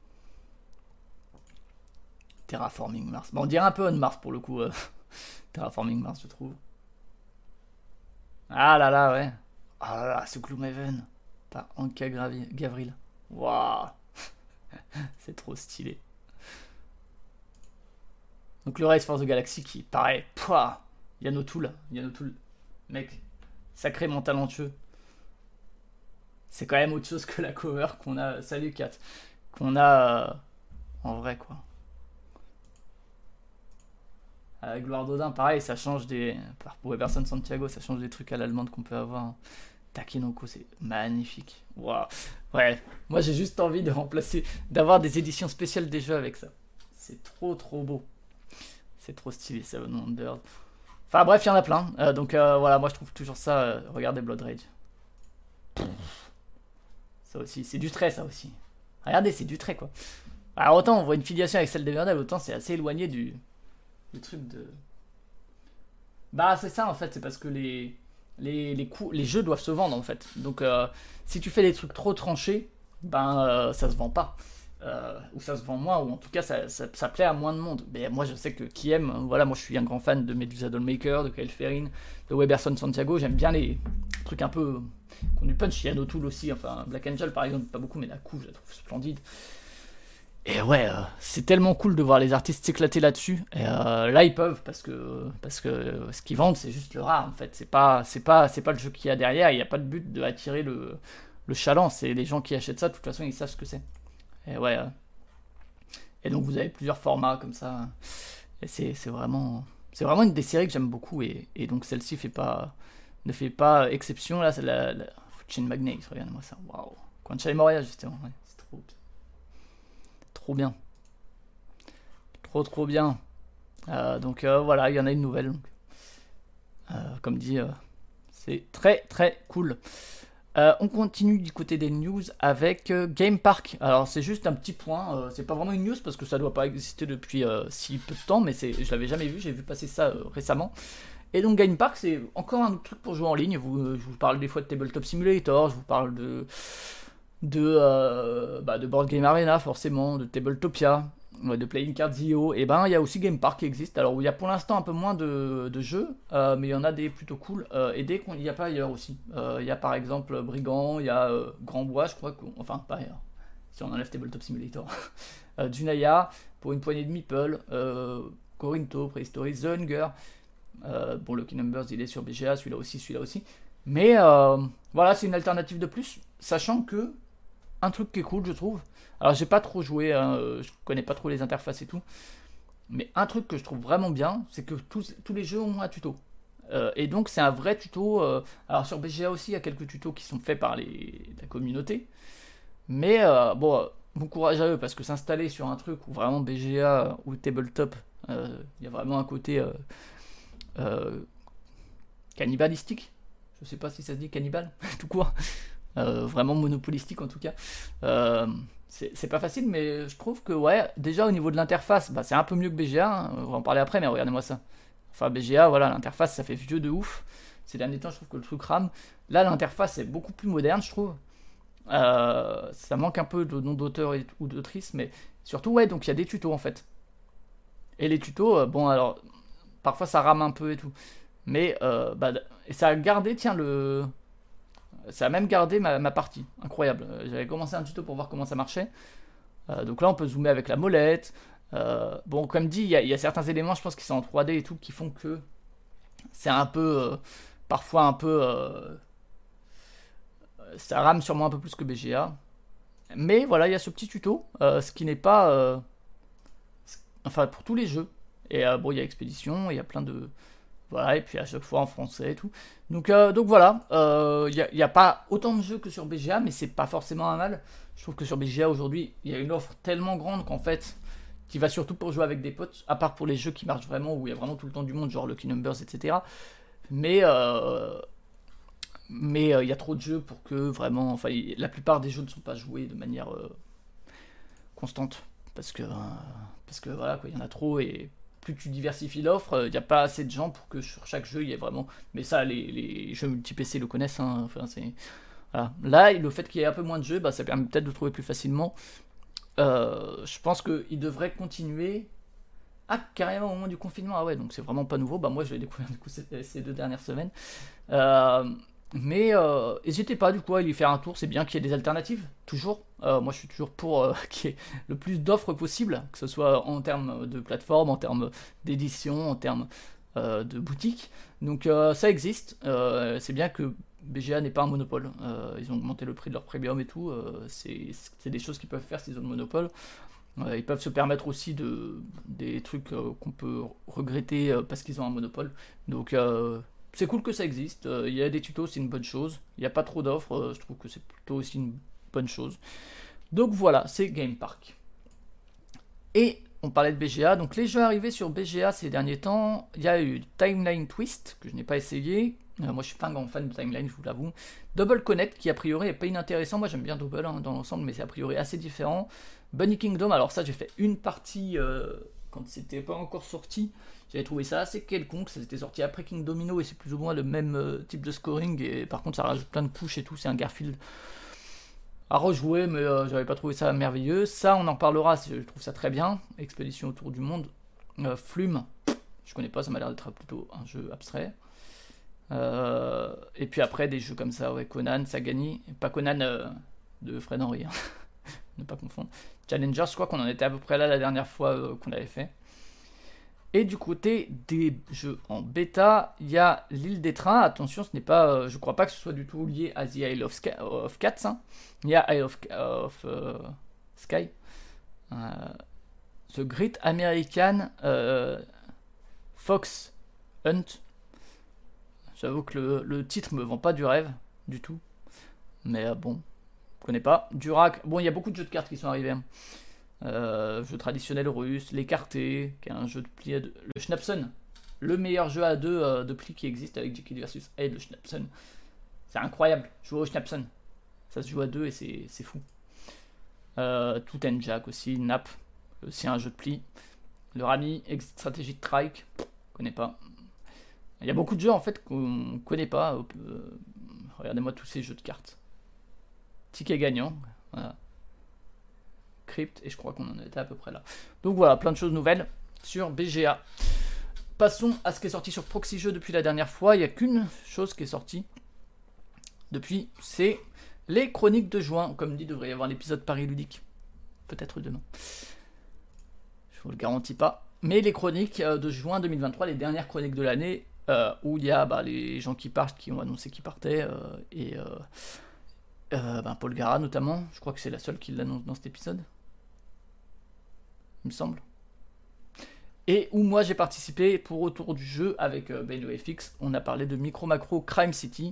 Terraforming Mars. Bon, on dirait un peu On Mars pour le coup. Terraforming Mars, je trouve. Ah là là, ouais. Ah là là, ce Gloomhaven. Par Anka Gavril. Waouh. C'est trop stylé. Donc le Race for the Galaxy qui paraît. Pouah. Yann O'Toole. Mec, sacrément talentueux. C'est quand même autre chose que la cover qu'on a. Salut Kat. Qu'on a en vrai, quoi. Gloire d'Odin, pareil, ça change des. Pour Weberson Santiago, ça change des trucs à l'allemande qu'on peut avoir. Takenoko, c'est magnifique. Waouh. Ouais, moi j'ai juste envie de remplacer, d'avoir des éditions spéciales des jeux avec ça. C'est trop beau. C'est trop stylé, Seven Wonders. Enfin bref, il y en a plein. Donc voilà, moi je trouve toujours ça. Regardez Blood Rage. Ça aussi, c'est du trait, ça aussi. Regardez, c'est du trait, quoi. Alors autant on voit une filiation avec celle d'Everdell, autant c'est assez éloigné du truc de. Bah c'est ça en fait, c'est parce que les jeux doivent se vendre en fait. Donc si tu fais des trucs trop tranchés, ben ça se vend pas. Ou ça se vend moins, ou en tout cas ça plaît à moins de monde. Mais moi je sais que qui aime, voilà, moi je suis un grand fan de Medusa Dollmaker, de Kyle Ferrin, de Weberson Santiago, j'aime bien les trucs un peu qui ont du punch. Yann O'Toole aussi, enfin Black Angel par exemple, pas beaucoup, mais la couve je la trouve splendide. Et ouais, c'est tellement cool de voir les artistes s'éclater là-dessus. Et là, ils peuvent parce que ce qu'ils vendent, c'est juste le rare en fait. C'est pas le jeu qu'il y a derrière. Il n'y a pas de but de attirer le chaland. C'est les gens qui achètent ça. De toute façon, ils savent ce que c'est. Et ouais. Et donc, vous avez plusieurs formats comme ça. Et c'est vraiment une des séries que j'aime beaucoup. Et donc, celle-ci ne fait pas exception. Là, c'est la Chain Magnate. Regardez-moi ça. Waouh. Concha Moria, justement. Ouais, c'est trop bien. Trop bien. Donc voilà, il y en a une nouvelle. Comme dit, c'est très cool. On continue du côté des news avec Game Park. Alors c'est juste un petit point, c'est pas vraiment une news parce que ça doit pas exister depuis si peu de temps, mais je l'avais jamais vu, j'ai vu passer ça récemment. Et donc Game Park, c'est encore un autre truc pour jouer en ligne. Je vous parle des fois de Tabletop Simulator, je vous parle de Board Game Arena forcément, de Tabletopia, de Playing Cards IO. Et ben il y a aussi Game Park qui existe. Alors il y a pour l'instant un peu moins de jeux, mais il y en a des plutôt cool et des qu'il n'y a pas ailleurs aussi. Il y a par exemple Brigand, il y a Grand Bois, je crois, enfin pas ailleurs, si on enlève Tabletop Simulator. Dunaya, pour une poignée de meeple, Corinto, Prehistory, The Hunger. Bon, Lucky Numbers il est sur BGA, celui-là aussi. Mais voilà, c'est une alternative de plus, sachant que un truc qui est cool, je trouve. Alors, j'ai pas trop joué, je connais pas trop les interfaces et tout. Mais un truc que je trouve vraiment bien, c'est que tous les jeux ont un tuto. Et donc, c'est un vrai tuto. Alors, sur BGA aussi, il y a quelques tutos qui sont faits par la communauté. Mais bon, bon courage à eux, parce que s'installer sur un truc où vraiment BGA ou Tabletop, il y a vraiment un côté cannibalistique. Je sais pas si ça se dit cannibale, tout court. Vraiment monopolistique en tout cas. C'est pas facile, mais je trouve que ouais, déjà au niveau de l'interface, bah, c'est un peu mieux que BGA, hein, on va en parler après, mais regardez-moi ça. Enfin BGA, voilà, l'interface ça fait vieux de ouf. Ces derniers temps, je trouve que le truc rame. Là, l'interface est beaucoup plus moderne, je trouve. Ça manque un peu de nom d'auteur ou d'autrice, mais surtout, ouais, donc il y a des tutos en fait. Et les tutos, bon, alors, parfois ça rame un peu et tout. Mais, bah, et ça a gardé, tiens, ça a même gardé ma partie. Incroyable. J'avais commencé un tuto pour voir comment ça marchait. Donc là, on peut zoomer avec la molette. Bon, comme dit, il y a certains éléments, je pense, qui sont en 3D et tout, qui font que c'est un peu, parfois un peu, ça rame sûrement un peu plus que BGA. Mais voilà, il y a ce petit tuto, ce qui n'est pas, enfin, pour tous les jeux. Et bon, il y a Expédition, il y a plein de, voilà, et puis à chaque fois en français et tout. Donc voilà, il n'y a pas autant de jeux que sur BGA, mais c'est pas forcément un mal. Je trouve que sur BGA aujourd'hui, il y a une offre tellement grande qu'en fait, tu vas surtout pour jouer avec des potes, à part pour les jeux qui marchent vraiment, où il y a vraiment tout le temps du monde, genre Lucky Numbers, etc. Mais il y a trop de jeux pour que vraiment, enfin, la plupart des jeux ne sont pas joués de manière constante, parce que voilà, quoi, il y en a trop, et plus tu diversifies l'offre, il n'y a pas assez de gens pour que sur chaque jeu il y ait vraiment. Mais ça, les jeux multi-PC le connaissent, hein. Enfin, voilà. Là, le fait qu'il y ait un peu moins de jeux, bah, ça permet peut-être de trouver plus facilement. Je pense qu'il devrait continuer. Ah, carrément au moment du confinement, ah ouais, donc c'est vraiment pas nouveau. Bah, moi, je l'ai découvert du coup ces 2 dernières semaines. Mais n'hésitez pas du coup à y faire un tour, c'est bien qu'il y ait des alternatives, toujours. Moi je suis toujours pour qu'il y ait le plus d'offres possible, que ce soit en termes de plateforme, en termes d'édition, en termes de boutique. Donc ça existe, c'est bien que BGA n'est pas un monopole. Ils ont augmenté le prix de leur premium et tout, c'est des choses qu'ils peuvent faire s'ils ont le monopole. Ils peuvent se permettre aussi des trucs qu'on peut regretter parce qu'ils ont un monopole. Donc c'est cool que ça existe. Il y a des tutos, c'est une bonne chose. Il n'y a pas trop d'offres, je trouve que c'est plutôt aussi une bonne chose. Donc voilà, c'est Game Park. Et on parlait de BGA, donc les jeux arrivés sur BGA ces derniers temps, il y a eu Timeline Twist, que je n'ai pas essayé. Moi je suis pas un grand fan de Timeline, je vous l'avoue. Double Connect, qui a priori est pas inintéressant. Moi j'aime bien Double hein, dans l'ensemble, mais c'est a priori assez différent. Bunny Kingdom, alors ça j'ai fait une partie quand c'était pas encore sorti. J'avais trouvé ça assez quelconque, ça s'était sorti après King Domino et c'est plus ou moins le même type de scoring. Et par contre ça rajoute plein de couches et tout, c'est un Garfield à rejouer, mais j'avais pas trouvé ça merveilleux. Ça on en parlera, je trouve ça très bien. Expédition autour du monde. Flume, je connais pas, ça m'a l'air d'être plutôt un jeu abstrait. Et puis après des jeux comme ça, ouais, Conan, Sagani, pas Conan de Fred Henry, hein. Ne pas confondre. Challenger, je crois qu'on en était à peu près là la dernière fois qu'on l'avait fait. Et du côté des jeux en bêta, il y a l'île des trains. Attention, ce n'est pas, je crois pas que ce soit du tout lié à The Isle of Cats. Hein. Il y a Isle of Sky. The Great American Fox Hunt. J'avoue que le titre me vend pas du rêve du tout. Mais bon, je connais pas. Durac, bon, il y a beaucoup de jeux de cartes qui sont arrivés. Hein. Jeu traditionnel russe, l'écarté, qui est un jeu de pli, le Schnapsen, le meilleur jeu à deux de pli qui existe avec Jekyll versus Hyde, le Schnapsen. C'est incroyable, jouer au Schnapsen. Ça se joue à deux et c'est fou. Tout and Jack aussi, Nap, aussi un jeu de pli. Le Rami, Exit Strategy Trike, connais pas. Il y a beaucoup de jeux en fait qu'on connaît pas. Regardez-moi tous ces jeux de cartes. Ticket gagnant, voilà. Crypt, et je crois qu'on en était à peu près là. Donc voilà, plein de choses nouvelles sur BGA. Passons à ce qui est sorti sur Proxy Jeux depuis la dernière fois. Il n'y a qu'une chose qui est sortie depuis, c'est les chroniques de juin. Comme dit, il devrait y avoir l'épisode Paris Ludique. Peut-être demain. Je vous le garantis pas. Mais les chroniques de juin 2023, les dernières chroniques de l'année, où il y a les gens qui partent, qui ont annoncé qu'ils partaient, et Paul Gara notamment. Je crois que c'est la seule qui l'annonce dans cet épisode. Il me semble. Et où moi j'ai participé pour Autour du jeu avec BenoFX. On a parlé de Micro Macro Crime City,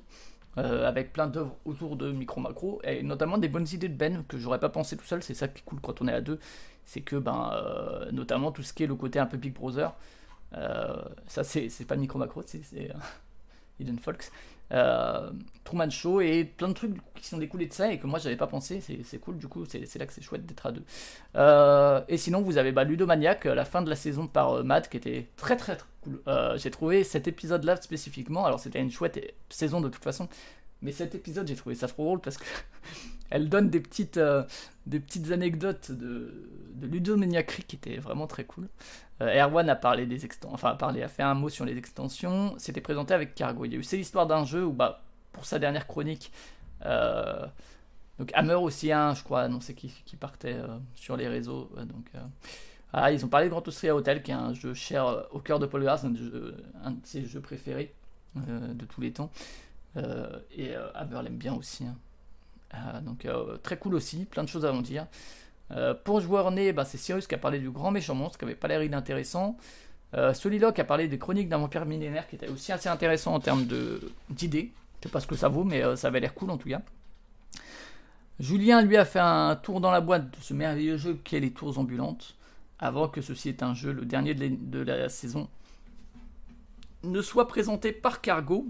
avec plein d'œuvres autour de Micro Macro, et notamment des bonnes idées de Ben que j'aurais pas pensé tout seul. C'est ça qui est cool quand on est à deux, c'est que notamment tout ce qui est le côté un peu Big Brother, ça c'est pas Micro Macro, c'est Hidden Folks, Truman Show et plein de trucs qui sont découlés de ça et que moi j'avais pas pensé. C'est cool, du coup c'est là que c'est chouette d'être à deux. Et sinon vous avez Ludomaniac, la fin de la saison par Matt, qui était très très, très cool. J'ai trouvé cet épisode là spécifiquement, alors c'était une chouette saison de toute façon, mais cet épisode j'ai trouvé ça trop drôle parce que elle donne des petites anecdotes de Ludomaniac qui étaient vraiment très cool. Erwan a parlé des extensions, a fait un mot sur les extensions. C'était présenté avec Cargo. Il y a eu C'est l'histoire d'un jeu où, pour sa dernière chronique, donc Hammer aussi, je crois, annoncé qui partait sur les réseaux. Ils ont parlé de Grand Austria Hotel, qui est un jeu cher au cœur de Paul Gras, un de ses jeux préférés de tous les temps. Hammer l'aime bien aussi. Très cool aussi, plein de choses à en dire. Pour joueur né, c'est Cyrus qui a parlé du grand méchant monstre, qui avait pas l'air inintéressant. Soliloque a parlé des chroniques d'un vampire millénaire, qui était aussi assez intéressant en termes d'idées. Je sais pas ce que ça vaut, mais ça avait l'air cool en tout cas. Julien, lui, a fait un tour dans la boîte de ce merveilleux jeu qu'est les tours ambulantes, avant que ceci est un jeu, le dernier de la saison, ne soit présenté par Cargo.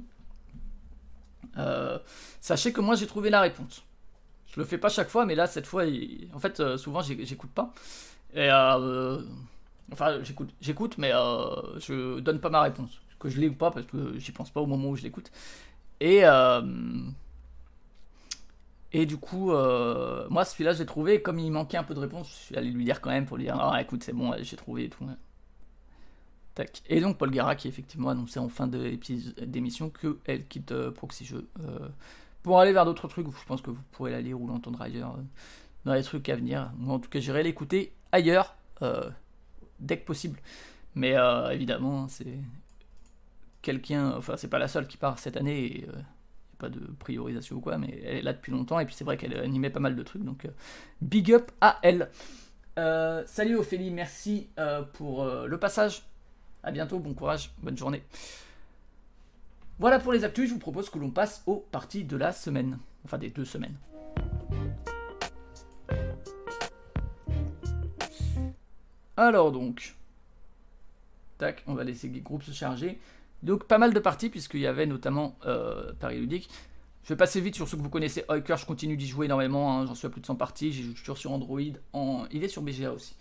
Sachez que moi j'ai trouvé la réponse. Je le fais pas chaque fois, mais là cette fois, en fait, souvent j'écoute pas. Et j'écoute, mais je donne pas ma réponse. Que je l'ai ou pas, parce que j'y pense pas au moment où je l'écoute. Et du coup, moi celui-là j'ai trouvé, et comme il manquait un peu de réponse, je suis allé lui dire quand même pour lui dire écoute, c'est bon, j'ai trouvé et tout. Tac. Et donc Paul Gara qui effectivement annoncé en fin d'émission qu'elle quitte Proxy Jeux pour aller vers d'autres trucs. Je pense que vous pourrez la lire ou l'entendre ailleurs dans les trucs à venir. Moi en tout cas j'irai l'écouter ailleurs dès que possible. Mais évidemment c'est quelqu'un, c'est pas la seule qui part cette année et pas de priorisation ou quoi, mais elle est là depuis longtemps et puis c'est vrai qu'elle animait pas mal de trucs, donc big up à elle. Salut Ophélie, merci pour le passage. À bientôt, bon courage, bonne journée. Voilà pour les actus, je vous propose que l'on passe aux parties de la semaine. Enfin, des 2 semaines. Alors donc... Tac, on va laisser les groupes se charger. Donc pas mal de parties, puisqu'il y avait notamment Paris Ludique. Je vais passer vite sur ceux que vous connaissez. Oiker, je continue d'y jouer énormément, j'en suis à plus de 100 parties. J'ai toujours sur Android, il est sur BGA aussi.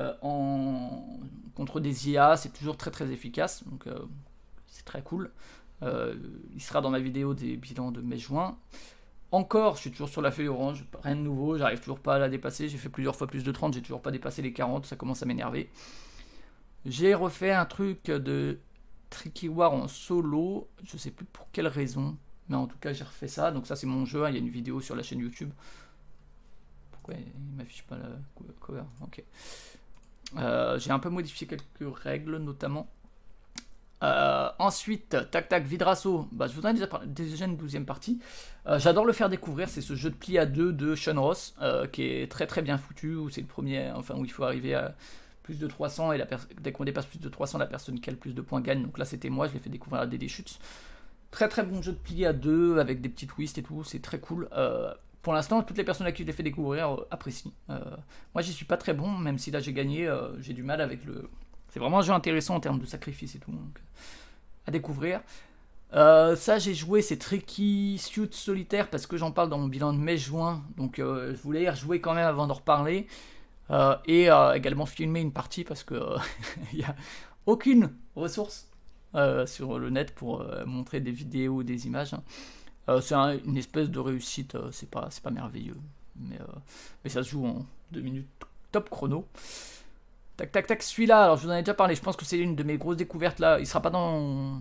Contre des IA, c'est toujours très très efficace, donc c'est très cool. Il sera dans ma vidéo des bilans de mai-juin. Encore, je suis toujours sur la feuille orange, rien de nouveau, j'arrive toujours pas à la dépasser. J'ai fait plusieurs fois plus de 30, j'ai toujours pas dépassé les 40, ça commence à m'énerver. J'ai refait un truc de Tricky War en solo, je sais plus pour quelle raison, mais en tout cas j'ai refait ça. Donc ça c'est mon jeu, il y a une vidéo sur la chaîne YouTube. Pourquoi il m'affiche pas la cover? Ok. J'ai un peu modifié quelques règles notamment. Ensuite, tac tac, Vidrasso, je vous en ai déjà une 12e partie. J'adore le faire découvrir, c'est ce jeu de pli à 2 de Sean Ross, qui est très très bien foutu, où c'est le premier, où il faut arriver à plus de 300 et dès qu'on dépasse plus de 300, la personne qui a le plus de points gagne. Donc là c'était moi, je l'ai fait découvrir à DD Chutes. Très très bon jeu de pli à 2 avec des petits twists et tout, c'est très cool. Pour l'instant, toutes les personnes à qui je l'ai fait découvrir apprécient. Moi, j'y suis pas très bon, même si là j'ai gagné, j'ai du mal avec le. C'est vraiment un jeu intéressant en termes de sacrifice et tout, donc à découvrir. Ça, j'ai joué, c'est Tricky Suit Solitaire parce que j'en parle dans mon bilan de mai-juin, donc je voulais y rejouer quand même avant d'en reparler. Et également filmer une partie parce que il n'y a aucune ressource sur le net pour montrer des vidéos ou des images. C'est une espèce de réussite, c'est pas merveilleux, mais ça se joue en 2 minutes top chrono. Tac tac tac, celui-là, alors je vous en ai déjà parlé, je pense que c'est une de mes grosses découvertes là. Il sera pas dans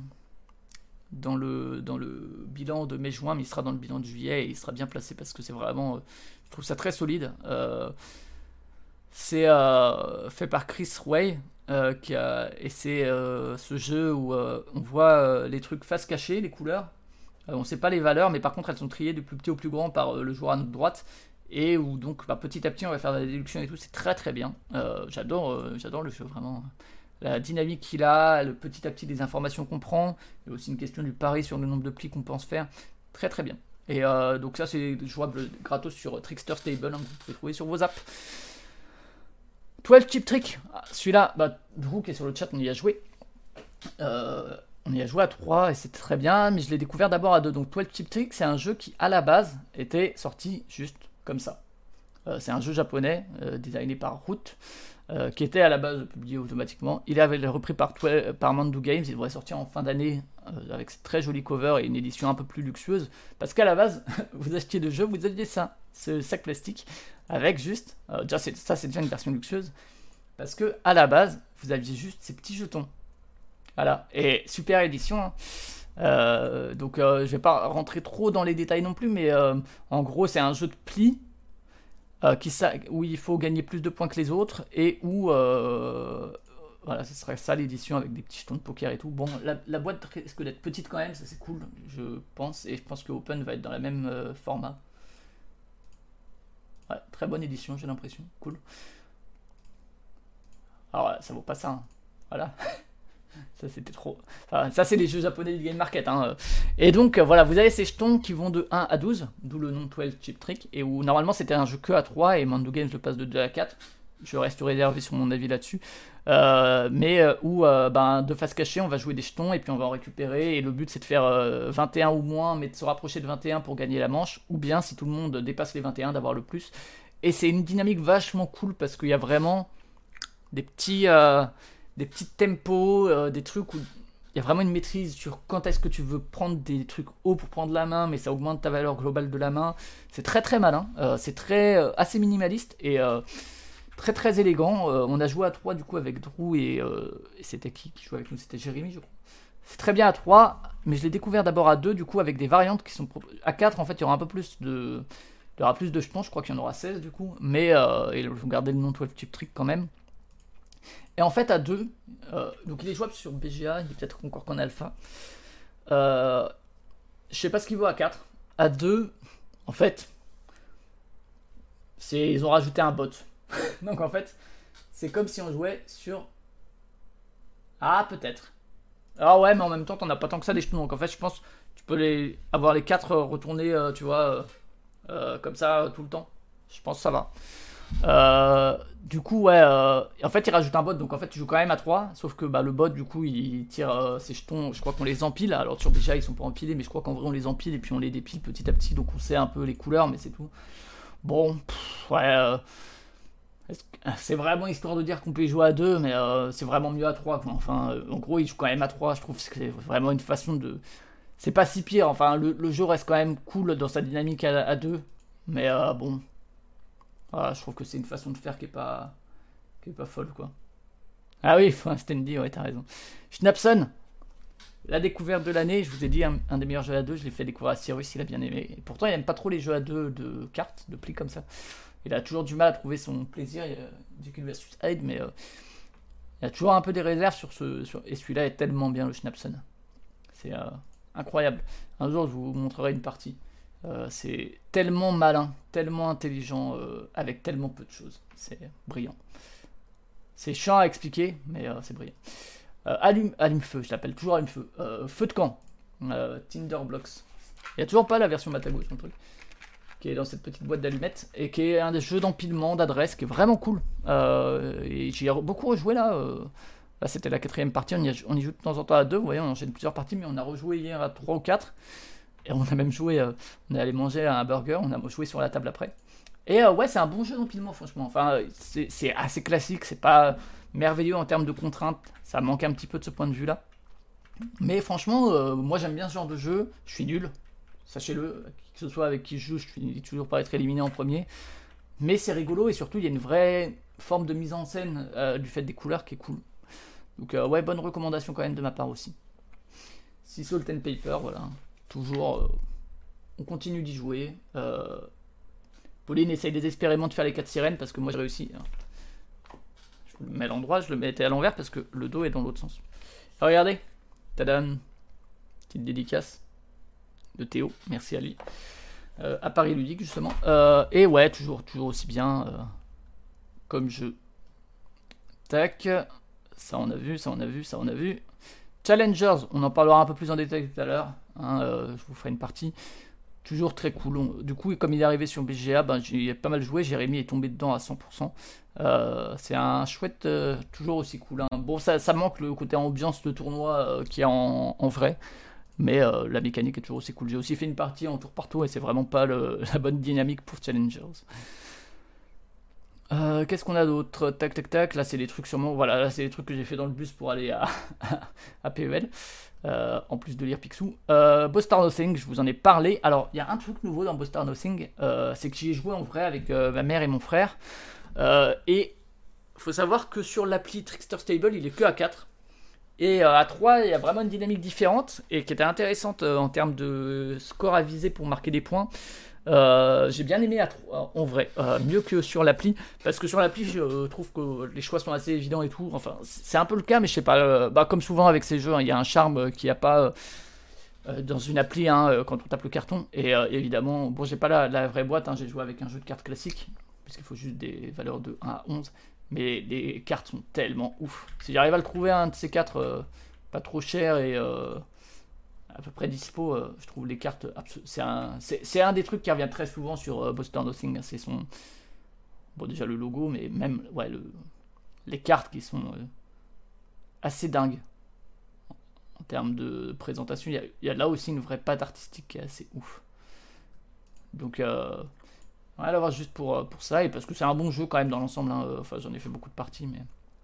le bilan de mai-juin, mais il sera dans le bilan de juillet et il sera bien placé parce que c'est vraiment, je trouve ça très solide. C'est fait par Chris Way et c'est ce jeu où on voit les trucs face cachée, les couleurs. On ne sait pas les valeurs, mais par contre elles sont triées du plus petit au plus grand par le joueur à notre droite. Et où donc petit à petit on va faire de la déduction et tout, c'est très très bien. J'adore le jeu, vraiment. La dynamique qu'il a, le petit à petit des informations qu'on prend. Il y a aussi une question du pari sur le nombre de plis qu'on pense faire. très très bien. Et donc ça c'est jouable gratos sur Trickster Stable, hein, que vous pouvez trouver sur vos apps. 12 Chip Trick, celui-là, bah, Drew qui est sur le chat, on y a joué. On y a joué à 3 et c'était très bien, mais je l'ai découvert d'abord à 2. Donc 12 Chip Trick, c'est un jeu qui à la base était sorti juste comme ça. C'est un jeu japonais designé par Root, qui était à la base publié automatiquement. Il avait été repris par Mandu Games, il devrait sortir en fin d'année avec cette très jolie cover et une édition un peu plus luxueuse. Parce qu'à la base, vous achetiez le jeu, vous aviez ça, ce sac plastique, avec juste, déjà ça c'est déjà une version luxueuse, parce que à la base, vous aviez juste ces petits jetons. Voilà, et super édition. Hein. Donc je vais pas rentrer trop dans les détails non plus, mais en gros c'est un jeu de pli. Où il faut gagner plus de points que les autres et où voilà, ce serait ça l'édition avec des petits jetons de poker et tout. Bon, la boîte risque d'être petite quand même, ça c'est cool, je pense, et je pense que Open va être dans la même format. Ouais, très bonne édition, j'ai l'impression, cool. Alors ça vaut pas ça, hein. Voilà. Ça c'était trop. Enfin, ça c'est les jeux japonais du game market. Hein. Et donc voilà, vous avez ces jetons qui vont de 1 à 12, d'où le nom 12 Chip Trick. Et où normalement c'était un jeu que à 3 et Mandu Games le passe de 2 à 4. Je reste réservé sur mon avis là-dessus. De face cachée, on va jouer des jetons et puis on va en récupérer. Et le but c'est de faire 21 ou moins, mais de se rapprocher de 21 pour gagner la manche. Ou bien si tout le monde dépasse les 21, d'avoir le plus. Et c'est une dynamique vachement cool parce qu'il y a vraiment des petits tempos, des trucs où il y a vraiment une maîtrise sur quand est-ce que tu veux prendre des trucs hauts pour prendre la main, mais ça augmente ta valeur globale de la main. C'est très très malin, c'est assez minimaliste et très très élégant. On a joué à 3 du coup avec Drew et c'était qui jouait avec nous? C'était Jérémy, je crois. C'est très bien à 3, mais je l'ai découvert d'abord à 2 du coup avec des variantes qui sont à 4. En fait, il y aura un peu plus de jetons, je crois qu'il y en aura 16 du coup, mais je vais garder le nom 12 Chip Trick quand même. Et en fait, à 2, donc il est jouable sur BGA, il est peut-être encore qu'en alpha. Je sais pas ce qu'il vaut à 4. À 2, en fait, ils ont rajouté un bot. Donc en fait, c'est comme si on jouait sur... Ah, peut-être. Ah ouais, mais en même temps, t'en as pas tant que ça des jetons. Donc en fait, je pense que tu peux avoir les 4 retournés, tu vois, comme ça, tout le temps. Je pense que ça va. Du coup ouais en fait il rajoute un bot, donc en fait tu joues quand même à 3, sauf que le bot du coup il tire ses jetons, je crois qu'on les empile. Alors sur BGA ils sont pas empilés, mais je crois qu'en vrai on les empile et puis on les dépile petit à petit, donc on sait un peu les couleurs, mais c'est tout. Bon c'est vraiment histoire de dire qu'on peut y jouer à 2, mais c'est vraiment mieux à 3 quoi. Enfin en gros il joue quand même à 3, je trouve que c'est vraiment une façon de... C'est pas si pire, enfin le jeu reste quand même cool dans sa dynamique à 2, mais bon... Voilà, je trouve que c'est une façon de faire qui est pas folle quoi. Ah oui, Stanley, ouais, t'as raison. Schnapson, la découverte de l'année, je vous ai dit un des meilleurs jeux à 2, je l'ai fait découvrir à Cyrus, il a bien aimé. Et pourtant il aime pas trop les jeux à 2 de cartes, de plis comme ça. Il a toujours du mal à trouver son plaisir, Jekyll vs Hyde, mais il a toujours un peu des réserves et celui-là est tellement bien, le Schnapson. C'est incroyable. Un jour je vous montrerai une partie. C'est tellement malin, tellement intelligent, avec tellement peu de choses. C'est brillant. C'est chiant à expliquer, mais c'est brillant. Allume-feu, je l'appelle toujours allume-feu. Feu de camp. Tinderblocks. Il n'y a toujours pas la version Matago, son truc. Qui est dans cette petite boîte d'allumettes. Et qui est un des jeux d'empilement, d'adresse, qui est vraiment cool. Et j'y ai beaucoup rejoué là. Là, c'était la 4ème partie. On y joue de temps en temps à 2. Vous voyez, on enchaîne plusieurs parties, mais on a rejoué hier à 3 ou 4. Et on a même joué, on est allé manger un burger, on a joué sur la table après. Et ouais, c'est un bon jeu d'empilement, franchement. Enfin, c'est assez classique, c'est pas merveilleux en termes de contraintes, ça manque un petit peu de ce point de vue-là. Mais franchement, moi j'aime bien ce genre de jeu, je suis nul, sachez-le, que ce soit avec qui je joue, je finis toujours par être éliminé en premier. Mais c'est rigolo et surtout il y a une vraie forme de mise en scène du fait des couleurs qui est cool. Donc ouais, bonne recommandation quand même de ma part aussi. Sea Salt and Paper, voilà. Toujours, on continue d'y jouer. Pauline essaye désespérément de faire les 4 sirènes parce que moi j'ai réussi. Je le mets à l'endroit, je le mettais à l'envers parce que le dos est dans l'autre sens. Alors, regardez, tadam, petite dédicace de Théo, merci à lui. À Paris Ludique justement. Et ouais, toujours aussi bien comme jeu. Tac, ça on a vu. Challengers, on en parlera un peu plus en détail tout à l'heure. Je vous ferai une partie. toujours très cool. Du coup, comme il est arrivé sur BGA, ben, j'ai pas mal joué. Jérémy est tombé dedans à 100%. C'est un chouette, toujours aussi cool. Hein. Bon, ça manque le côté ambiance de tournoi qui est en vrai. Mais la mécanique est toujours aussi cool. J'ai aussi fait une partie en tour par tour et c'est vraiment pas la bonne dynamique pour Challengers. Qu'est-ce qu'on a d'autre? Tac tac tac, là c'est des trucs sûrement, voilà, là c'est des trucs que j'ai fait dans le bus pour aller à PEL, en plus de lire Picsou. Boss Nothing, je vous en ai parlé. Alors il y a un truc nouveau dans Boss Nothing, c'est que j'y ai joué en vrai avec ma mère et mon frère, et faut savoir que sur l'appli Trickster Stable il est que à 4, et à 3 il y a vraiment une dynamique différente, et qui était intéressante en termes de score à viser pour marquer des points. J'ai bien aimé à 3 en vrai, mieux que sur l'appli, parce que sur l'appli je trouve que les choix sont assez évidents et tout, enfin c'est un peu le cas, mais je sais pas, comme souvent avec ces jeux, hein, il y a un charme qu'il n'y a pas dans une appli hein, quand on tape le carton, et évidemment, bon j'ai pas la vraie boîte, hein, j'ai joué avec un jeu de cartes classique, puisqu'il faut juste des valeurs de 1 à 11, mais les cartes sont tellement ouf. Si j'arrive à le trouver un de ces quatre, pas trop cher et à peu près dispo, je trouve les cartes c'est un des trucs qui revient très souvent sur Buster Nothing, c'est son, bon déjà le logo, mais même ouais les cartes qui sont assez dingues en termes de présentation. Il y a là aussi une vraie patte artistique qui est assez ouf, donc on va l'avoir juste pour ça, et parce que c'est un bon jeu quand même dans l'ensemble, hein. Enfin j'en ai fait beaucoup de parties, mais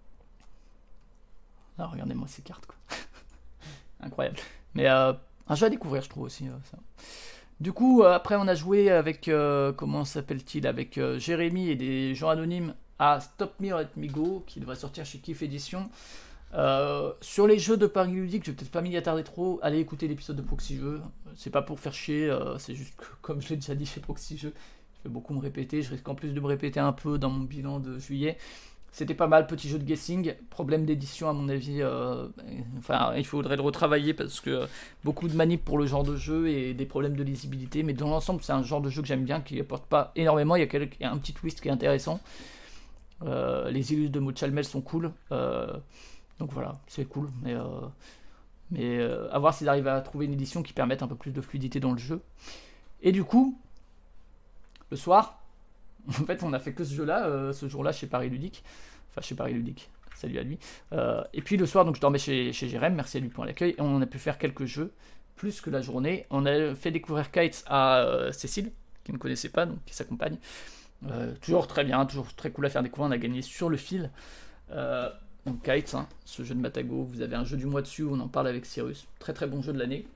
là regardez-moi ces cartes quoi. Incroyable. Mais un jeu à découvrir, je trouve aussi. Ça. Du coup, après, on a joué avec, comment s'appelle-t-il, avec Jérémy et des gens anonymes à Stop Me or Let Me Go, qui devrait sortir chez Kiff Edition. Sur les jeux de Paris Ludique, je vais peut-être pas m'y attarder trop. Allez écouter l'épisode de Proxy Jeux. C'est pas pour faire chier, c'est juste que, comme je l'ai déjà dit chez Proxy Jeux, je vais beaucoup me répéter. Je risque en plus de me répéter un peu dans mon bilan de juillet. C'était pas mal, petit jeu de guessing, problème d'édition à mon avis, enfin il faudrait le retravailler parce que beaucoup de manip pour le genre de jeu et des problèmes de lisibilité, mais dans l'ensemble c'est un genre de jeu que j'aime bien, qui apporte pas énormément, il y a un petit twist qui est intéressant, les illus de Maud Chalmel sont cool, donc voilà, c'est cool, mais à voir s'ils arrivent à trouver une édition qui permette un peu plus de fluidité dans le jeu. Et du coup, le soir, en fait, on a fait que ce jeu-là, ce jour-là chez Paris Ludique. Enfin, chez Paris Ludique. Salut à lui. Et puis le soir, donc je dormais chez Jérém. Merci à lui pour l'accueil. Et on a pu faire quelques jeux, plus que la journée. On a fait découvrir Kites à Cécile, qui ne connaissait pas, donc qui s'accompagne. Toujours très bien, toujours très cool à faire découvrir. On a gagné sur le fil. Donc Kites, hein, ce jeu de Matago. Vous avez un jeu du mois dessus. On en parle avec Cyrus. Très très bon jeu de l'année.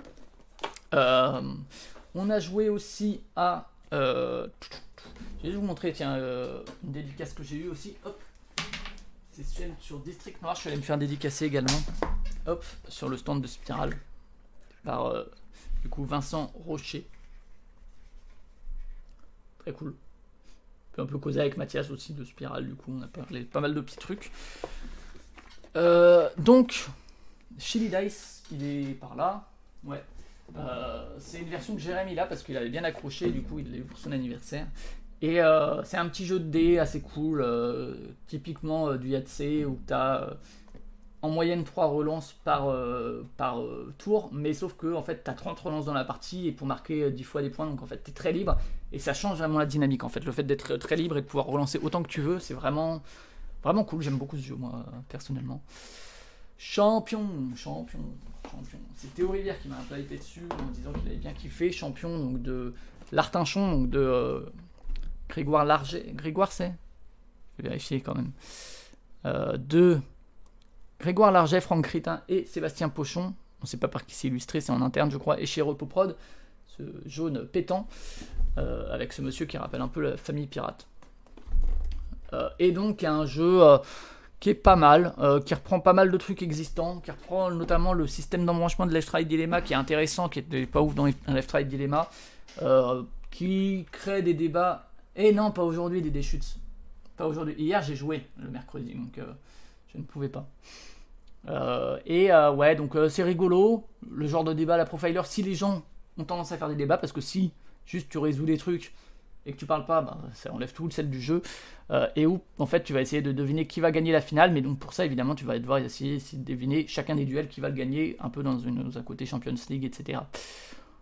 On a joué aussi à... je vais vous montrer, tiens, une dédicace que j'ai eue aussi. Hop, c'est celle sur District Noir. Je suis allé me faire dédicacer également. Hop, sur le stand de Spiral par du coup Vincent Rocher. Très cool. On peut un peu causer avec Mathias aussi de Spiral. Du coup, on a parlé pas mal de petits trucs. Donc, Chili Dice, il est par là. Ouais. C'est une version que Jérémy a parce qu'il avait bien accroché, du coup il l'a eu pour son anniversaire. Et c'est un petit jeu de dés assez cool, typiquement du Yahtzee où tu as en moyenne 3 relances par tour, mais sauf que en fait tu as 30 relances dans la partie et pour marquer 10 fois des points, donc en fait tu es très libre et ça change vraiment la dynamique. En fait, le fait d'être très libre et de pouvoir relancer autant que tu veux, c'est vraiment, vraiment cool. J'aime beaucoup ce jeu, moi, personnellement. Champion. C'était Aurivière qui m'a un peu hypé dessus en disant qu'il avait bien kiffé. Champion donc de l'Artinchon, donc de Grégoire Larget. Grégoire, c'est, je vais vérifier quand même. De Grégoire Larget, Franck Critin et Sébastien Pochon. On ne sait pas par qui c'est illustré, c'est en interne, je crois. Et chez Repoprod, ce jaune pétant, avec ce monsieur qui rappelle un peu la famille pirate. Et donc, un jeu... qui est pas mal, qui reprend pas mal de trucs existants, qui reprend notamment le système d'embranchement de Left Right Dilemma qui est intéressant, qui était pas ouf dans un Left Right Dilemma, qui crée des débats. Et non, pas aujourd'hui, des chutes. Pas aujourd'hui. Hier, j'ai joué le mercredi, donc je ne pouvais pas. Ouais, donc c'est rigolo, le genre de débat à la Profiler, si les gens ont tendance à faire des débats, parce que si juste tu résous des trucs et que tu parles pas, bah, ça enlève tout le sel du jeu, et où en fait tu vas essayer de deviner qui va gagner la finale, mais donc pour ça évidemment tu vas devoir essayer de deviner chacun des duels qui va le gagner, un peu dans un côté Champions League, etc.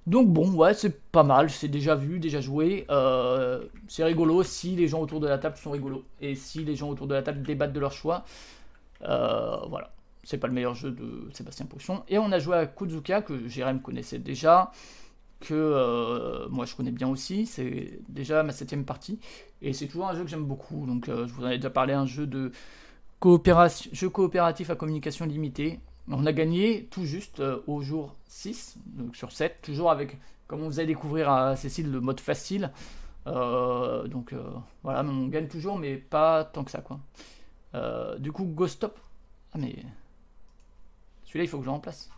Donc bon, ouais, c'est pas mal, c'est déjà vu, déjà joué. C'est rigolo si les gens autour de la table sont rigolos. Et si les gens autour de la table débattent de leur choix. Voilà. C'est pas le meilleur jeu de Sébastien Pochon. Et on a joué à Kuzuka, que Jérém connaissait déjà, que moi je connais bien aussi. C'est déjà ma 7ème partie. Et c'est toujours un jeu que j'aime beaucoup. Donc je vous en ai déjà parlé, un jeu de jeu coopératif à communication limitée. On a gagné tout juste au jour 6, donc sur 7, toujours avec, comme on vous a découvrir à Cécile, le mode facile. Voilà, on gagne toujours, mais pas tant que ça, quoi. Du coup, Ghost Stop. Ah, mais. Celui-là, il faut que je le remplace.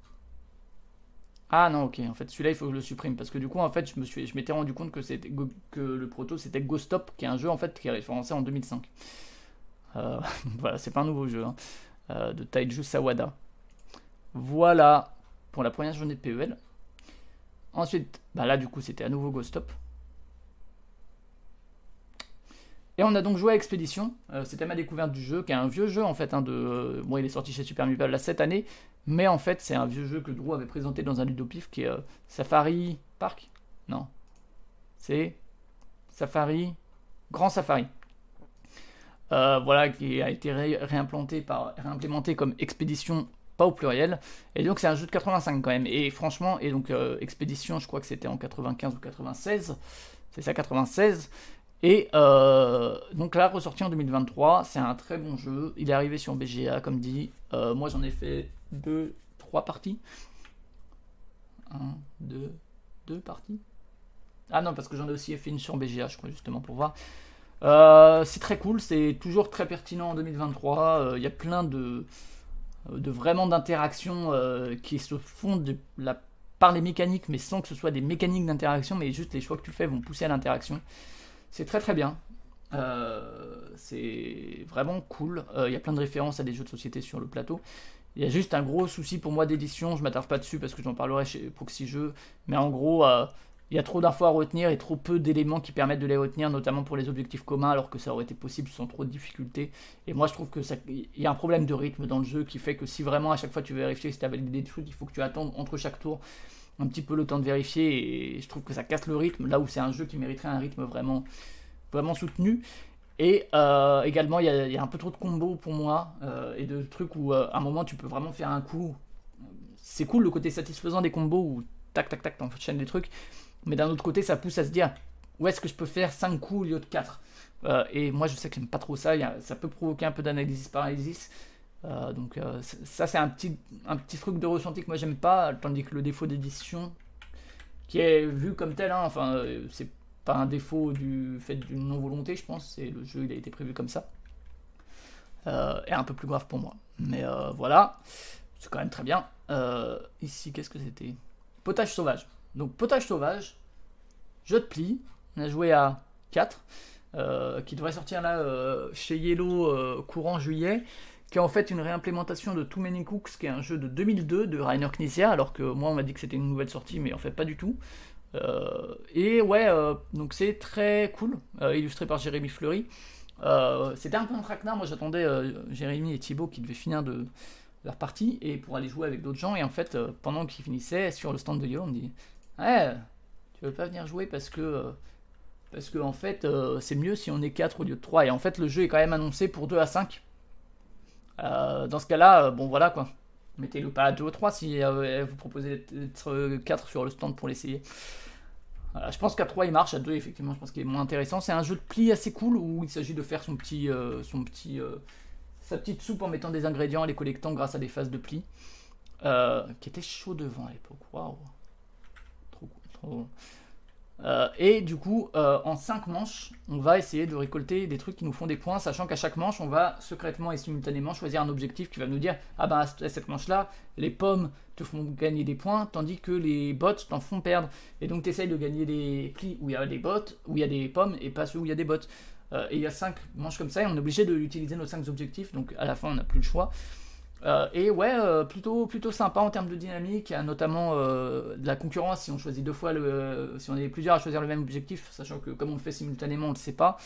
Ah non, ok, en fait, celui-là, il faut que je le supprime. Parce que du coup, en fait, je m'étais rendu compte que le proto, c'était Ghost Stop, qui est un jeu, en fait, qui est référencé en 2005. Voilà, c'est pas un nouveau jeu, hein. De Taiju Sawada. Voilà pour la première journée de PEL. Ensuite, bah là du coup c'était à nouveau Ghost Stop. Et on a donc joué à Expédition. C'était ma découverte du jeu, qui est un vieux jeu en fait. Bon, il est sorti chez Super Meeple là cette année, mais en fait c'est un vieux jeu que Drew avait présenté dans un ludopif qui est Safari Park. Non, c'est Safari Grand Safari. Voilà, qui a été réimplémenté comme Expédition, pas au pluriel. Et donc c'est un jeu de 85 quand même. Et franchement, Expédition, je crois que c'était en 95 ou 96. C'est ça, 96. Et donc là, ressorti en 2023, c'est un très bon jeu. Il est arrivé sur BGA, comme dit. Moi, j'en ai fait 3 parties. 2 parties. Ah non, parce que j'en ai aussi fait une sur BGA, je crois, justement, pour voir. C'est très cool, c'est toujours très pertinent en 2023. Il y a plein de vraiment d'interactions qui se font par les mécaniques, mais sans que ce soit des mécaniques d'interaction, mais juste les choix que tu fais vont pousser à l'interaction. C'est très très bien. C'est vraiment cool. Il y a plein de références à des jeux de société sur le plateau. Il y a juste un gros souci pour moi d'édition, je m'attarde pas dessus parce que j'en parlerai chez Proxy Jeux, mais en gros, il y a trop d'infos à retenir et trop peu d'éléments qui permettent de les retenir, notamment pour les objectifs communs, alors que ça aurait été possible sans trop de difficultés. Et moi, je trouve que il y a un problème de rythme dans le jeu qui fait que si vraiment à chaque fois tu veux vérifier si tu as validé des trucs, il faut que tu attendes entre chaque tour un petit peu le temps de vérifier, et je trouve que ça casse le rythme, là où c'est un jeu qui mériterait un rythme vraiment, vraiment soutenu. Et également, il y a un peu trop de combos pour moi, et de trucs où à un moment tu peux vraiment faire un coup. C'est cool le côté satisfaisant des combos où tac tac tac t'enchaînes des trucs, mais d'un autre côté ça pousse à se dire où est-ce que je peux faire 5 coups au lieu de 4. Et moi je sais que j'aime pas trop ça, ça peut provoquer un peu d'analysis paralysis. Ça c'est un petit truc de ressenti que moi j'aime pas, tandis que le défaut d'édition, qui est vu comme tel, hein, enfin c'est pas un défaut du fait d'une non-volonté, je pense, c'est le jeu il a été prévu comme ça, est un peu plus grave pour moi. Mais voilà, c'est quand même très bien. Ici, qu'est-ce que c'était? Potage sauvage. Donc potage sauvage, jeu de pli, on a joué à 4, qui devrait sortir là chez Yellow courant juillet, qui est en fait une réimplémentation de Too Many Cooks, qui est un jeu de 2002 de Rainer Knizia, alors que moi on m'a dit que c'était une nouvelle sortie, mais en fait pas du tout. Donc c'est très cool, illustré par Jérémy Fleury. C'était un peu un traquenard, moi j'attendais Jérémy et Thibaut qui devaient finir de leur partie et pour aller jouer avec d'autres gens, et en fait pendant qu'ils finissaient sur le stand de Yellow, on me dit ouais, tu veux pas venir jouer parce que en fait c'est mieux si on est 4 au lieu de 3, et en fait le jeu est quand même annoncé pour 2 à 5. Dans ce cas-là, bon voilà quoi, mettez-le pas à 2 ou 3 si vous proposez d'être 4 sur le stand pour l'essayer. Voilà, je pense qu'à 3 il marche, à 2 effectivement je pense qu'il est moins intéressant. C'est un jeu de pli assez cool où il s'agit de faire sa petite soupe en mettant des ingrédients et les collectant grâce à des phases de pli. Qui était chaud devant à l'époque, waouh, trop. Et du coup, en 5 manches, on va essayer de récolter des trucs qui nous font des points, sachant qu'à chaque manche, on va secrètement et simultanément choisir un objectif qui va nous dire ah ben à cette manche-là, les pommes te font gagner des points, tandis que les bots t'en font perdre. Et donc tu essayes de gagner des plis où il y a des bots, où il y a des pommes, et pas ceux où il y a des bots. Et il y a 5 manches comme ça, et on est obligé d'utiliser nos 5 objectifs, donc à la fin on n'a plus le choix. Plutôt sympa en termes de dynamique. Il y a notamment de la concurrence si on choisit 2 fois si on est plusieurs à choisir le même objectif, sachant que comme on le fait simultanément on ne le sait pas.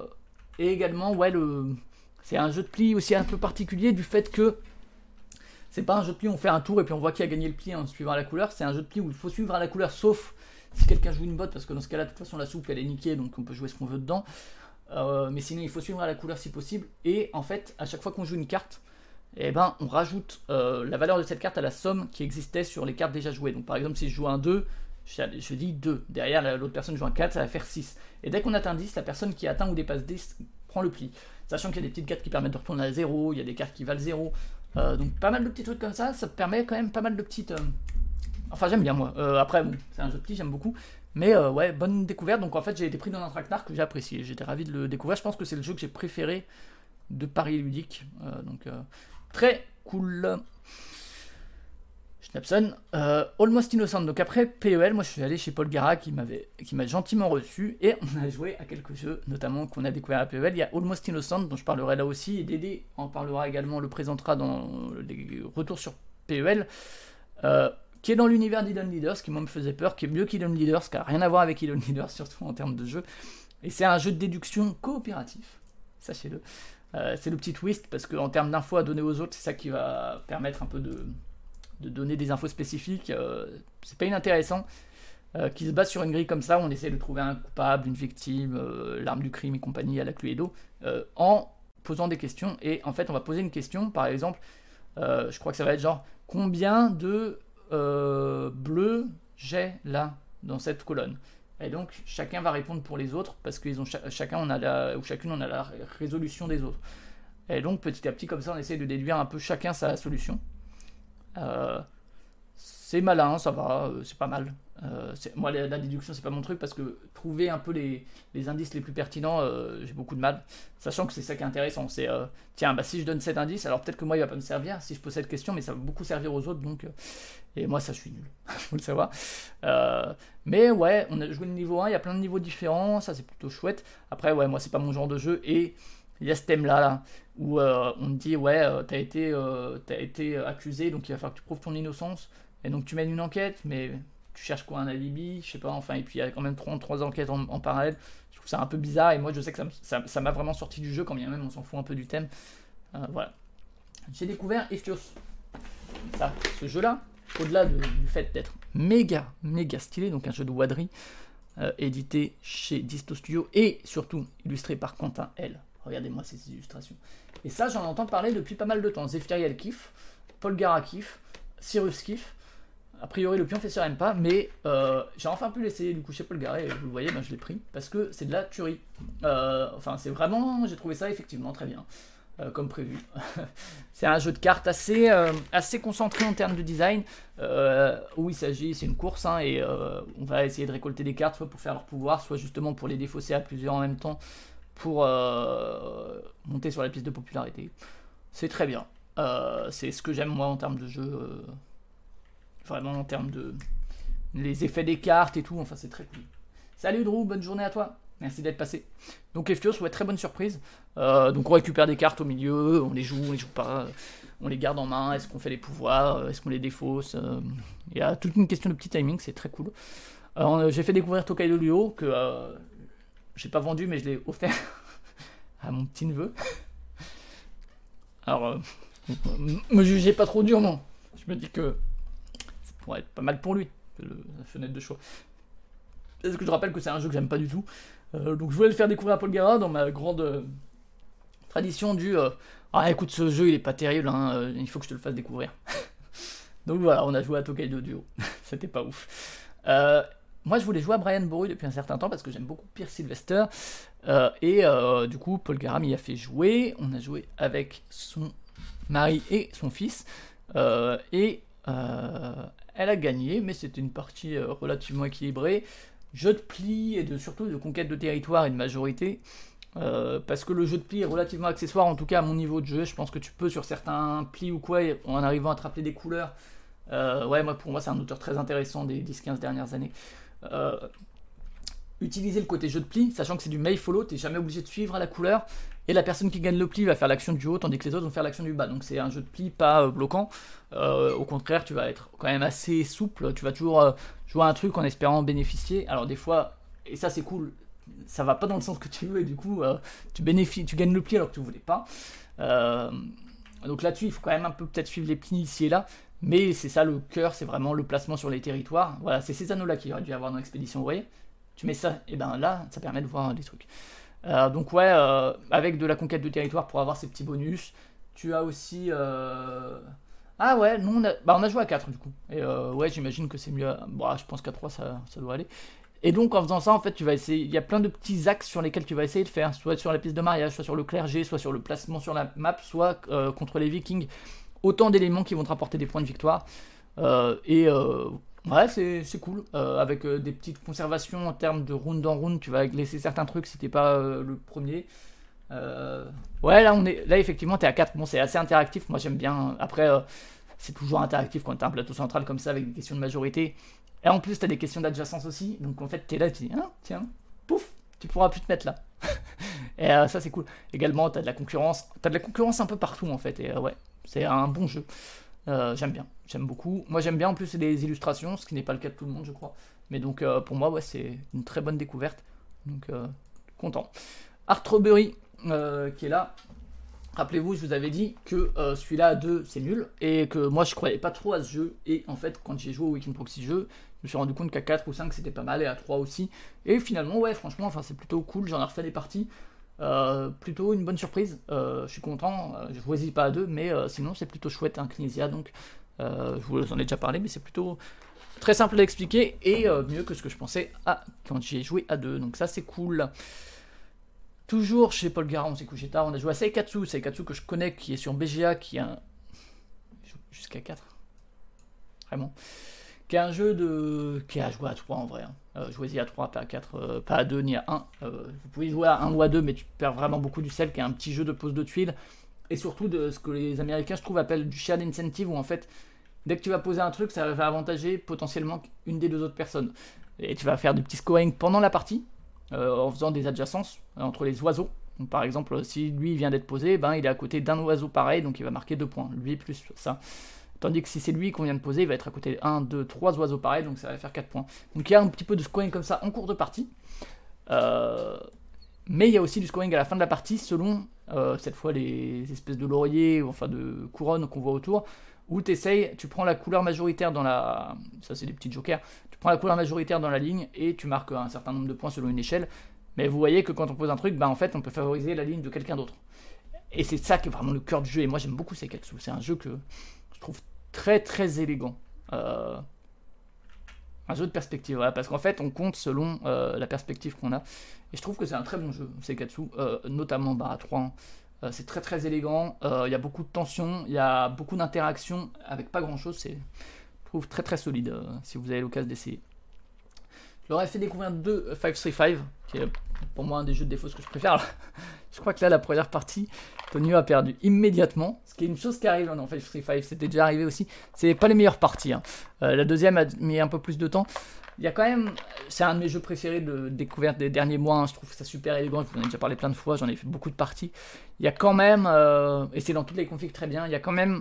Et également c'est un jeu de pli aussi un peu particulier du fait que C'est pas un jeu de pli où on fait un tour et puis on voit qui a gagné le pli en suivant la couleur. C'est un jeu de pli où il faut suivre la couleur, sauf si quelqu'un joue une botte, parce que dans ce cas-là, de toute façon, la soupe elle est niquée, donc on peut jouer ce qu'on veut dedans. Mais sinon, il faut suivre la couleur si possible. Et en fait, à chaque fois qu'on joue une carte, eh ben, on rajoute la valeur de cette carte à la somme qui existait sur les cartes déjà jouées. Donc par exemple, si je joue un 2, je dis 2. Derrière, l'autre personne joue un 4, ça va faire 6. Et dès qu'on atteint 10, la personne qui atteint ou dépasse 10 prend le pli. Sachant qu'il y a des petites cartes qui permettent de retourner à 0, il y a des cartes qui valent 0. Donc pas mal de petits trucs comme ça permet quand même pas mal de petites... Enfin j'aime bien moi. Après, bon, c'est un jeu de pli, j'aime beaucoup. Mais ouais, bonne découverte. Donc en fait, j'ai été pris dans un traquenard que j'ai apprécié. J'étais ravi de le découvrir. Je pense que c'est le jeu que j'ai préféré de Paris Ludique. Donc très cool. Schnapson. Almost Innocent. Donc après PEL, moi je suis allé chez Paul Gara qui m'a gentiment reçu. Et on a joué à quelques jeux, notamment qu'on a découvert à PEL. Il y a Almost Innocent, dont je parlerai là aussi. Et Dédé en parlera également, le présentera dans les retours sur PEL. Qui est dans l'univers d'Hidden Leaders, qui moi me faisait peur, qui est mieux qu'Hidden Leaders, qui n'a rien à voir avec Hidden Leaders, surtout en termes de jeu. Et c'est un jeu de déduction coopératif, sachez-le. C'est le petit twist, parce qu'en termes d'infos à donner aux autres, c'est ça qui va permettre un peu de donner des infos spécifiques. C'est pas inintéressant. Qui se base sur une grille comme ça, où on essaie de trouver un coupable, une victime, l'arme du crime et compagnie à la Cluedo, en posant des questions. Et en fait, on va poser une question, par exemple, je crois que ça va être genre, combien de bleu j'ai là dans cette colonne, et donc chacun va répondre pour les autres parce qu'ils ont chacune on a la résolution des autres, et donc petit à petit comme ça on essaie de déduire un peu chacun sa solution. C'est malin, ça va, c'est pas mal. Moi la déduction c'est pas mon truc parce que trouver un peu les indices les plus pertinents, j'ai beaucoup de mal, sachant que c'est ça qui est intéressant, c'est tiens bah si je donne cet indice, alors peut-être que moi il va pas me servir si je pose cette question, mais ça va beaucoup servir aux autres, donc et moi ça je suis nul, faut le savoir. Mais ouais, on a joué le niveau 1, il y a plein de niveaux différents, ça c'est plutôt chouette. Après ouais, moi c'est pas mon genre de jeu, et il y a ce thème là où on te dit ouais t'as été accusé, donc il va falloir que tu prouves ton innocence, et donc tu mènes une enquête, mais tu cherches quoi, un alibi, je sais pas, enfin, et puis il y a quand même trois enquêtes en parallèle. Je trouve ça un peu bizarre, et moi je sais que ça m'a vraiment sorti du jeu, quand bien même on s'en fout un peu du thème. Voilà. J'ai découvert Ephios. Ça, ce jeu-là, au-delà du fait d'être méga stylé, donc un jeu de waderie, édité chez Disto Studio, et surtout illustré par Quentin L. Regardez-moi ces illustrations. Et ça, j'en entends parler depuis pas mal de temps. Zefiriel kiffe, Paul Gara kiffe, Cyrus kiffe. A priori, le pionfesseur aime pas, mais j'ai enfin pu l'essayer du coup chez Paul Gara, et vous le voyez, ben, je l'ai pris parce que c'est de la tuerie. Enfin, c'est vraiment, j'ai trouvé ça effectivement très bien, comme prévu. C'est un jeu de cartes assez concentré en termes de design, où il s'agit, c'est une course, hein, et on va essayer de récolter des cartes, soit pour faire leur pouvoir, soit justement pour les défausser à plusieurs en même temps, pour monter sur la piste de popularité. C'est très bien. C'est ce que j'aime moi en termes de jeu. Vraiment en termes de les effets des cartes et tout, enfin c'est très cool. Salut Drew, bonne journée à toi, merci d'être passé. Donc Ephios, ouais, très bonne surprise. Donc on récupère des cartes au milieu, on les joue pas, on les garde en main, est-ce qu'on fait les pouvoirs, est-ce qu'on les défausse, il y a toute une question de petit timing, c'est très cool. J'ai fait découvrir Tokaido Duo, que j'ai pas vendu mais je l'ai offert à mon petit neveu. Alors, me jugez pas trop durement, je me dis que pourrait être pas mal pour lui, la fenêtre de choix. Parce que je rappelle que c'est un jeu que j'aime pas du tout. Donc je voulais le faire découvrir à Paul Gara dans ma grande tradition du ah écoute, ce jeu il est pas terrible, hein, il faut que je te le fasse découvrir. Donc voilà, on a joué à Tokaido Duo. C'était pas ouf. Moi je voulais jouer à Brian Boru depuis un certain temps parce que j'aime beaucoup Pierre Sylvester. Et du coup, Paul Gara m'y a fait jouer. On a joué avec son mari et son fils. Elle a gagné, mais c'était une partie relativement équilibrée. Jeu de pli et surtout de conquête de territoire et de majorité. Parce que le jeu de pli est relativement accessoire, en tout cas à mon niveau de jeu. Je pense que tu peux sur certains plis ou quoi, en arrivant à te rappeler des couleurs. Ouais, pour moi c'est un auteur très intéressant des 10-15 dernières années. Utiliser le côté jeu de pli, sachant que c'est du may follow, t'es jamais obligé de suivre à la couleur, et la personne qui gagne le pli va faire l'action du haut, tandis que les autres vont faire l'action du bas, donc c'est un jeu de pli pas bloquant. Au contraire, tu vas être quand même assez souple, tu vas toujours jouer à un truc en espérant bénéficier. Alors des fois, et ça c'est cool, ça va pas dans le sens que tu veux, et du coup tu gagnes le pli alors que tu voulais pas. Donc là-dessus, il faut quand même un peu peut-être suivre les plis ici et là. Mais c'est ça le cœur, c'est vraiment le placement sur les territoires. Voilà, c'est ces anneaux-là qu'il aurait dû avoir dans l'expédition, vous voyez. Tu mets ça, et ben là, ça permet de voir des trucs. Donc ouais, avec de la conquête de territoire pour avoir ces petits bonus. Tu as aussi... Ah ouais, nous on a joué à 4 du coup. Et ouais, j'imagine que c'est mieux. Bon, je pense qu'à 3 ça doit aller. Et donc en faisant ça, en fait, tu vas essayer. Il y a plein de petits axes sur lesquels tu vas essayer de faire, soit sur la piste de mariage, soit sur le clergé, soit sur le placement sur la map, soit contre les Vikings. Autant d'éléments qui vont te rapporter des points de victoire. Ouais, c'est cool. Avec des petites conservations en termes de round en round, tu vas laisser certains trucs si t'es pas le premier. Ouais, là effectivement, t'es à 4. Bon, c'est assez interactif. Moi, j'aime bien. Après, c'est toujours interactif quand t'as un plateau central comme ça avec des questions de majorité. Et en plus, t'as des questions d'adjacence aussi. Donc, en fait, t'es là, tu dis, ah, tiens, pouf, tu pourras plus te mettre là. Et ça, c'est cool. Également, t'as de la concurrence. T'as de la concurrence un peu partout, en fait. Et ouais, c'est un bon jeu. J'aime bien. J'aime beaucoup. Moi, j'aime bien en plus les illustrations, ce qui n'est pas le cas de tout le monde, je crois. Mais donc, pour moi, ouais, c'est une très bonne découverte. Donc, content. Artrobury, qui est là. Rappelez-vous, je vous avais dit que celui-là à 2 c'est nul et que moi je croyais pas trop à ce jeu. Et en fait, quand j'ai joué au Weekend Proxy jeu, je me suis rendu compte qu'à 4 ou 5 c'était pas mal et à 3 aussi. Et finalement, ouais, franchement, enfin, c'est plutôt cool. J'en ai refait des parties. Plutôt une bonne surprise. Je suis content. Je choisis pas à 2, mais sinon c'est plutôt chouette, hein, Knizia. Donc, je vous en ai déjà parlé, mais c'est plutôt très simple à expliquer et mieux que ce que je pensais quand j'y ai joué à 2. Donc, ça c'est cool. Toujours chez Paul Gara, on s'est couché tard, on a joué à Seikatsu que je connais, qui est sur BGA, qui est un... jusqu'à 4. Vraiment. Qui est un jeu qui est à jouer à 3 en vrai. Hein. Jouez-y à 3, pas à 4, pas à 2 ni à 1. Vous pouvez jouer à 1 ou à 2, mais tu perds vraiment beaucoup du sel, qui est un petit jeu de pose de tuiles. Et surtout de ce que les Américains, je trouve, appellent du shared incentive, où en fait, dès que tu vas poser un truc, ça va avantager potentiellement une des deux autres personnes. Et tu vas faire du petit scoring pendant la partie. En faisant des adjacences entre les oiseaux. Donc, par exemple, si lui vient d'être posé, ben, il est à côté d'un oiseau pareil, donc il va marquer 2 points, lui plus ça. Tandis que si c'est lui qu'on vient de poser, il va être à côté de 1, 2, 3 oiseaux pareils, donc ça va faire 4 points. Donc il y a un petit peu de scoring comme ça en cours de partie. Mais il y a aussi du scoring à la fin de la partie selon, cette fois, les espèces de lauriers, enfin de couronnes qu'on voit autour, où tu prends la couleur majoritaire dans la... Ça c'est des petits jokers. Tu prends la couleur majoritaire dans la ligne et tu marques un certain nombre de points selon une échelle. Mais vous voyez que quand on pose un truc, bah en fait on peut favoriser la ligne de quelqu'un d'autre. Et c'est ça qui est vraiment le cœur du jeu. Et moi j'aime beaucoup Seikatsu. C'est un jeu que je trouve très très élégant. Un jeu de perspective, voilà, parce qu'en fait on compte selon la perspective qu'on a. Et je trouve que c'est un très bon jeu, Seikatsu, notamment à 3. C'est très très élégant. Il y a beaucoup de tension, il y a beaucoup d'interactions avec pas grand chose. Je trouve très très solide si vous avez l'occasion d'essayer. Je leur ai fait découvrir 535, qui est pour moi un des jeux de défauts que je préfère. Je crois que là, la première partie, Tonio a perdu immédiatement, ce qui est une chose qui arrive dans 535, c'était déjà arrivé aussi. C'est pas les meilleures parties. Hein. La deuxième a mis un peu plus de temps. Il y a quand même, c'est un de mes jeux préférés de découverte des derniers mois. Hein. Je trouve ça super élégant. Je vous en ai déjà parlé plein de fois. J'en ai fait beaucoup de parties. Il y a quand même, et c'est dans toutes les configs très bien. Il y a quand même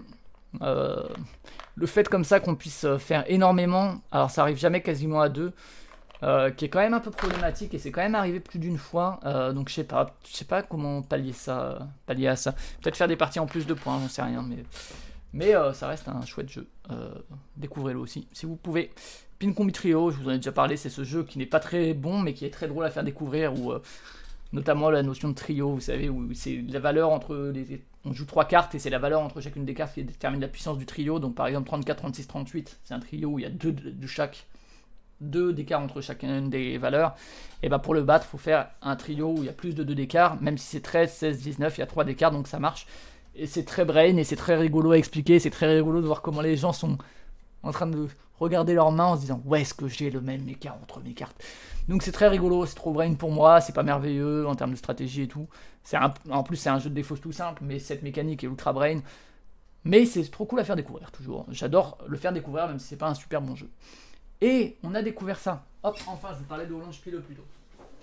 le fait comme ça qu'on puisse faire énormément. Alors ça arrive jamais quasiment à 2. Qui est quand même un peu problématique et c'est quand même arrivé plus d'une fois. Donc je sais pas comment pallier à ça. Peut-être faire des parties en plus de points, j'en sais rien. Mais ça reste un chouette jeu. Découvrez-le aussi si vous pouvez. Pin Combi Trio, je vous en ai déjà parlé, c'est ce jeu qui n'est pas très bon mais qui est très drôle à faire découvrir. Où, notamment la notion de trio, vous savez, où c'est la valeur entre on joue 3 cartes et c'est la valeur entre chacune des cartes qui détermine la puissance du trio. Donc par exemple 34, 36, 38, c'est un trio où il y a 2 de chaque. 2 d'écart entre chacune des valeurs, et ben pour le battre, il faut faire un trio où il y a plus de 2 d'écart, même si c'est 13, 16, 19, il y a 3 d'écart, donc ça marche. Et c'est très brain, et c'est très rigolo à expliquer, c'est très rigolo de voir comment les gens sont en train de regarder leurs mains en se disant ouais, est-ce que j'ai le même écart entre mes cartes. Donc c'est très rigolo, c'est trop brain pour moi, c'est pas merveilleux en termes de stratégie et tout. En plus, c'est un jeu de défauts tout simple, mais cette mécanique est ultra brain. Mais c'est trop cool à faire découvrir, toujours. J'adore le faire découvrir, même si c'est pas un super bon jeu. Et on a découvert ça. Hop, enfin, je vous parlais de Orange Pile plus tôt.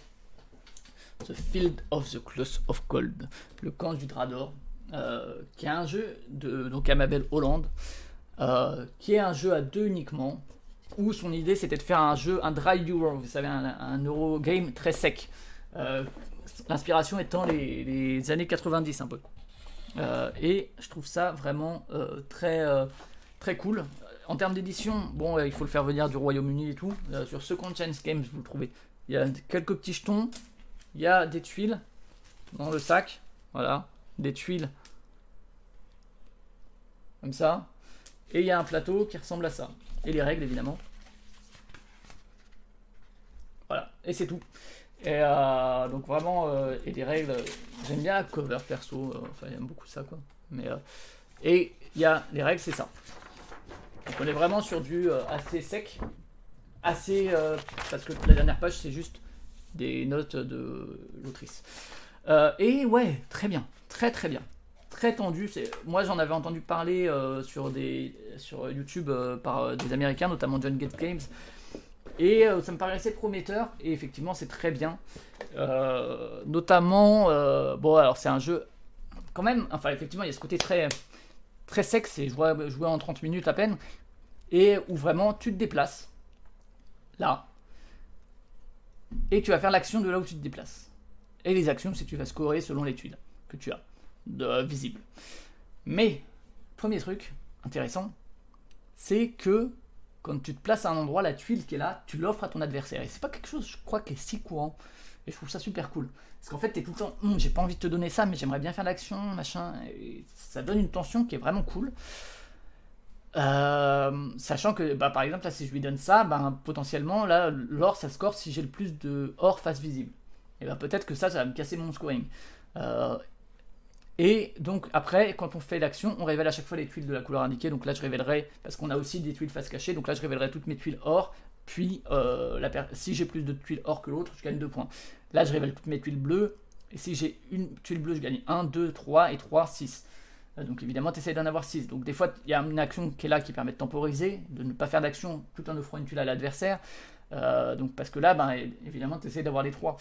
The Field of the Cloth of Gold, le camp du drap d'or, qui est un jeu de donc Amabel Hollande, qui est un jeu à 2 uniquement, où son idée c'était de faire un dry euro, vous savez, un Eurogame très sec. L'inspiration étant les années 90 un peu. Et je trouve ça vraiment très cool. En termes d'édition, bon, il faut le faire venir du Royaume-Uni et tout. Sur Second Chance Games, vous le trouvez. Il y a quelques petits jetons. Il y a des tuiles dans le sac. Voilà, des tuiles comme ça. Et il y a un plateau qui ressemble à ça. Et les règles, évidemment. Voilà, et c'est tout. Et donc vraiment, et les règles, j'aime bien la cover perso. Enfin, j'aime beaucoup ça, quoi. Mais, et il y a les règles, c'est ça. Donc on est vraiment sur du assez sec. Assez... parce que la dernière page, c'est juste des notes de l'autrice. Et ouais, très bien. Très bien. Très tendu. Moi, j'en avais entendu parler sur YouTube par des Américains, notamment John Get Games. Et ça me paraissait prometteur. Et effectivement, c'est très bien. Notamment... bon, alors c'est un jeu... Quand même, enfin, effectivement, il y a ce côté très sec. C'est jouer en 30 minutes à peine. Et où vraiment, tu te déplaces. Là. Et tu vas faire l'action de là où tu te déplaces. Et les actions, c'est que tu vas scorer selon les tuiles que tu as visibles. Mais, premier truc intéressant, c'est que quand tu te places à un endroit, la tuile qui est là, tu l'offres à ton adversaire. Et c'est pas quelque chose, je crois, qui est si courant. Et je trouve ça super cool. Parce qu'en fait, t'es tout le temps, j'ai pas envie de te donner ça, mais j'aimerais bien faire l'action, machin. Et ça donne une tension qui est vraiment cool. Sachant que, par exemple, là, si je lui donne ça, potentiellement, là, l'or, ça score si j'ai le plus de or face visible. Et peut-être que ça va me casser mon scoring. Et donc, après, quand on fait l'action, on révèle à chaque fois les tuiles de la couleur indiquée. Donc là, je révélerai, parce qu'on a aussi des tuiles face cachée, donc là, je révélerai toutes mes tuiles or. Puis, si j'ai plus de tuiles or que l'autre, je gagne 2 points. Là, je révèle toutes mes tuiles bleues. Et si j'ai une tuile bleue, je gagne 1, 2, 3 et 3, 6. Donc évidemment, tu essaies d'en avoir 6. Donc des fois, il y a une action qui est là qui permet de temporiser, de ne pas faire d'action tout en offrant une tuile à l'adversaire. Donc parce que là, évidemment, tu essaies d'avoir les 3.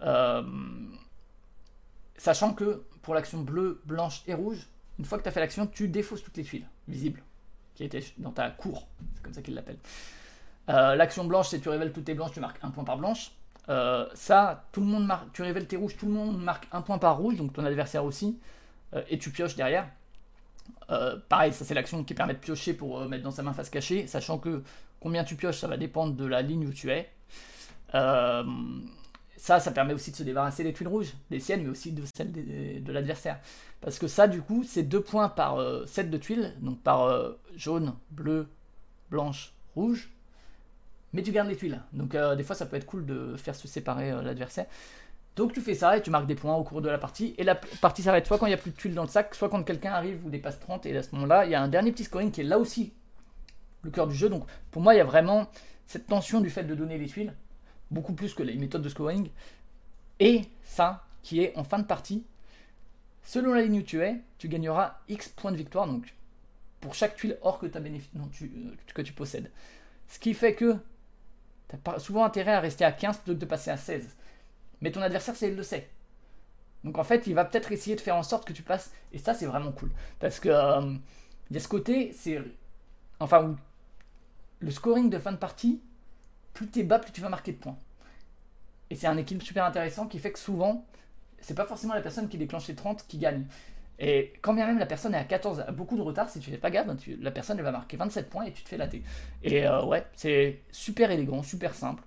Sachant que pour l'action bleue, blanche et rouge, une fois que tu as fait l'action, tu défausses toutes les tuiles visibles qui étaient dans ta cour. C'est comme ça qu'ils l'appellent. L'action blanche, c'est tu révèles toutes tes blanches, tu marques 1 point par blanche. Ça, tout le monde marque, tu révèles tes rouges, tout le monde marque 1 point par rouge, donc ton adversaire aussi. Et tu pioches derrière. Pareil, ça c'est l'action qui permet de piocher pour mettre dans sa main face cachée, sachant que combien tu pioches, ça va dépendre de la ligne où tu es. Ça permet aussi de se débarrasser des tuiles rouges, des siennes, mais aussi de celles de l'adversaire. Parce que ça, du coup, c'est 2 points par set de tuiles, donc par jaune, bleu, blanche, rouge. Mais tu gardes les tuiles. Donc des fois, ça peut être cool de faire se séparer l'adversaire. Donc tu fais ça et tu marques des points au cours de la partie. Et la partie s'arrête soit quand il n'y a plus de tuiles dans le sac, soit quand quelqu'un arrive ou dépasse 30. Et à ce moment-là, il y a un dernier petit scoring qui est là aussi le cœur du jeu. Donc pour moi, il y a vraiment cette tension du fait de donner les tuiles, beaucoup plus que les méthodes de scoring. Et ça, qui est en fin de partie, selon la ligne où tu es, tu gagneras X points de victoire. Donc pour chaque tuile or que tu possèdes. Ce qui fait que tu as souvent intérêt à rester à 15 plutôt que de passer à 16. Mais ton adversaire, il le sait. Donc en fait, il va peut-être essayer de faire en sorte que tu passes. Et ça, c'est vraiment cool. Parce que il y a ce côté, où le scoring de fin de partie, plus t'es bas, plus tu vas marquer de points. Et c'est un équilibre super intéressant qui fait que souvent, c'est pas forcément la personne qui déclenche les 30 qui gagne. Et quand bien même la personne est à 14, a beaucoup de retard, si tu fais pas gaffe, la personne elle va marquer 27 points et tu te fais latter. Et ouais, c'est super élégant, super simple.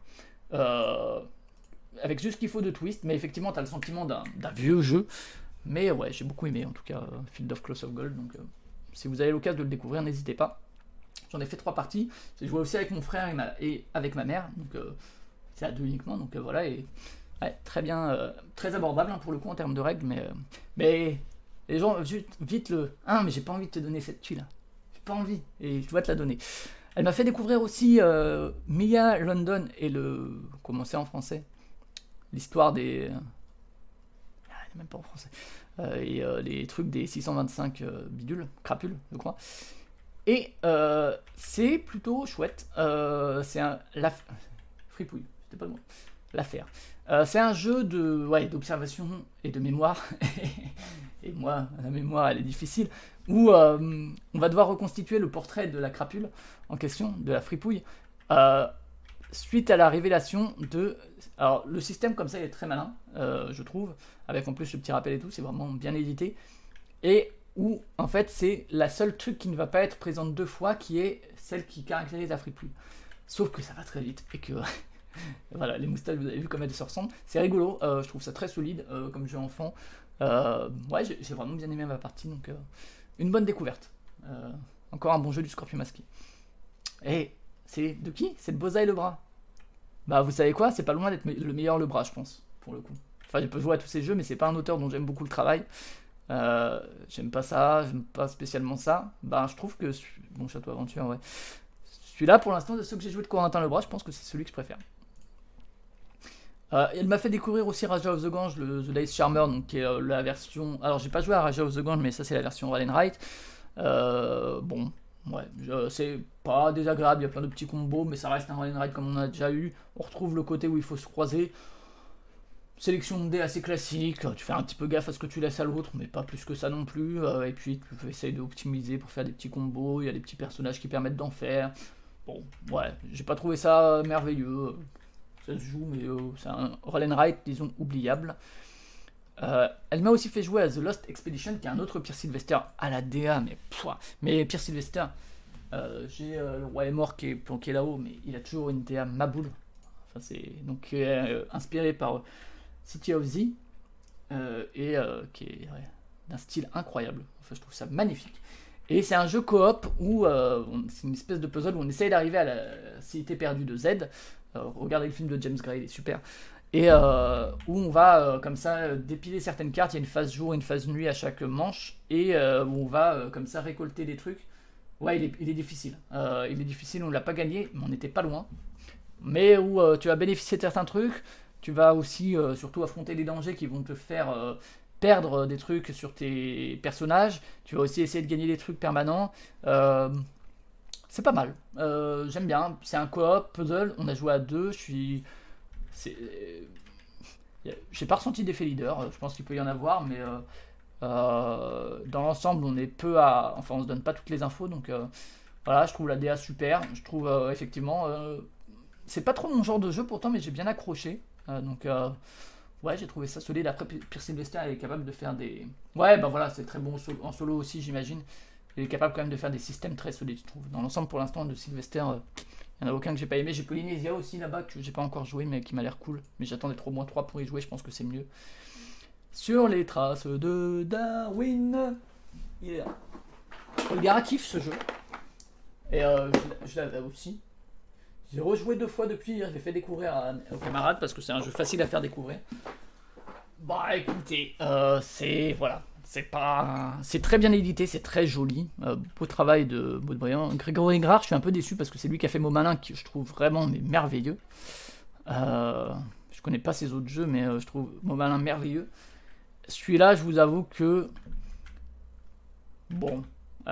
Avec juste ce qu'il faut de twist, mais effectivement, tu as le sentiment d'un vieux jeu. Mais ouais, j'ai beaucoup aimé en tout cas Field of Cloth of Gold. Donc si vous avez l'occasion de le découvrir, n'hésitez pas. J'en ai fait 3 parties. J'ai joué aussi avec mon frère et avec ma mère. Donc c'est à 2 uniquement. Donc voilà. Et ouais, très bien, très abordable pour le coup en termes de règles. Mais les gens, vite mais j'ai pas envie de te donner cette tuile. J'ai pas envie. Et je dois te la donner. Elle m'a fait découvrir aussi Mia London et comment c'est en français, l'histoire des... même pas en français. Les trucs des 625 bidules, crapules, je crois. Et c'est plutôt chouette. C'est fripouille, c'était pas le mot. L'affaire. C'est un jeu d'observation et de mémoire. Et moi, la mémoire, elle est difficile. Où on va devoir reconstituer le portrait de la crapule en question, de la fripouille. Suite à la révélation de... Alors, le système comme ça est très malin, je trouve, avec en plus le petit rappel et tout, c'est vraiment bien édité. et où en fait c'est la seule truc qui ne va pas être présente 2 fois qui est celle qui caractérise la friperie. Sauf que ça va très vite et que voilà, les moustaches, vous avez vu comme elles se ressemblent. C'est rigolo, je trouve ça très solide comme jeu enfant. Ouais, j'ai vraiment bien aimé ma partie, donc une bonne découverte. Encore un bon jeu du Scorpion masqué. Et c'est de qui? C'est de Boza et Lebras. Bah vous savez quoi, c'est pas loin d'être le meilleur Lebras, je pense, pour le coup. Enfin, je peux jouer à tous ces jeux, mais c'est pas un auteur dont j'aime beaucoup le travail. J'aime pas ça, j'aime pas spécialement ça. Bah je trouve que bon, Château Aventure, ouais. Celui-là, pour l'instant, de ceux que j'ai joué de Corentin Lebras, je pense que c'est celui que je préfère. Elle m'a fait découvrir aussi Raja of the Gange, le The Dice Charmer, donc qui est la version. Alors j'ai pas joué à Raja of the Gange, mais ça c'est la version Roll and Write. Bon, ouais, c'est pas désagréable, il y a plein de petits combos, mais ça reste un Roll and Write comme on a déjà eu. On retrouve le côté où il faut se croiser. Sélection de dés assez classique, tu fais un petit peu gaffe à ce que tu laisses à l'autre, mais pas plus que ça non plus. Et puis tu peux essayer d'optimiser pour faire des petits combos, il y a des petits personnages qui permettent d'en faire. Bon, ouais, j'ai pas trouvé ça merveilleux. Ça se joue, mais c'est un roll and write, disons, oubliable. Elle m'a aussi fait jouer à The Lost Expedition, qui est un autre Pierre Sylvester à la DA, mais Pierre Sylvester, j'ai le roi est mort qui est planqué là-haut, mais il a toujours une DA maboule. Enfin, c'est donc inspiré par City of Z, et qui est d'un style incroyable. Enfin, je trouve ça magnifique. Et c'est un jeu coop où c'est une espèce de puzzle où on essaye d'arriver à la cité perdue de Z. Regardez le film de James Gray, il est super. Et où on va comme ça dépiler certaines cartes. Il y a une phase jour et une phase nuit à chaque manche. Et où on va comme ça récolter des trucs. Ouais, il est difficile. Il est difficile, on ne l'a pas gagné, mais on n'était pas loin. Mais où tu vas bénéficier de certains trucs. Tu vas aussi surtout affronter des dangers qui vont te faire perdre des trucs sur tes personnages. Tu vas aussi essayer de gagner des trucs permanents. C'est pas mal. J'aime bien. C'est un coop puzzle. On a joué à 2. J'ai pas ressenti d'effet leader. Je pense qu'il peut y en avoir, mais dans l'ensemble, on est peu à. Enfin, on se donne pas toutes les infos. Donc voilà, je trouve la DA super. Je trouve effectivement. C'est pas trop mon genre de jeu pourtant, mais j'ai bien accroché. Donc ouais, j'ai trouvé ça solide. Après, Pierre Sylvester est capable de faire des. Ouais, bah voilà, c'est très bon en solo aussi, j'imagine. Il est capable quand même de faire des systèmes très solides, je trouve. Dans l'ensemble, pour l'instant, de Sylvester, il n'y en a aucun que j'ai pas aimé. J'ai Polynesia aussi là-bas, que j'ai pas encore joué, mais qui m'a l'air cool. Mais j'attends d'être au moins 3 pour y jouer, je pense que c'est mieux. Sur les traces de Darwin. Il est là. Olgara kiffe ce jeu. Et je l'avais aussi. J'ai rejoué 2 fois depuis, je l'ai fait découvrir aux camarades parce que c'est un jeu facile à faire découvrir. Bah écoutez, c'est très bien édité, c'est très joli, beau travail de Baudbriand. Grégory Grard, je suis un peu déçu parce que c'est lui qui a fait Maumalin, qui je trouve vraiment merveilleux. Je connais pas ses autres jeux, mais je trouve Maumalin merveilleux. Celui-là, je vous avoue que bon,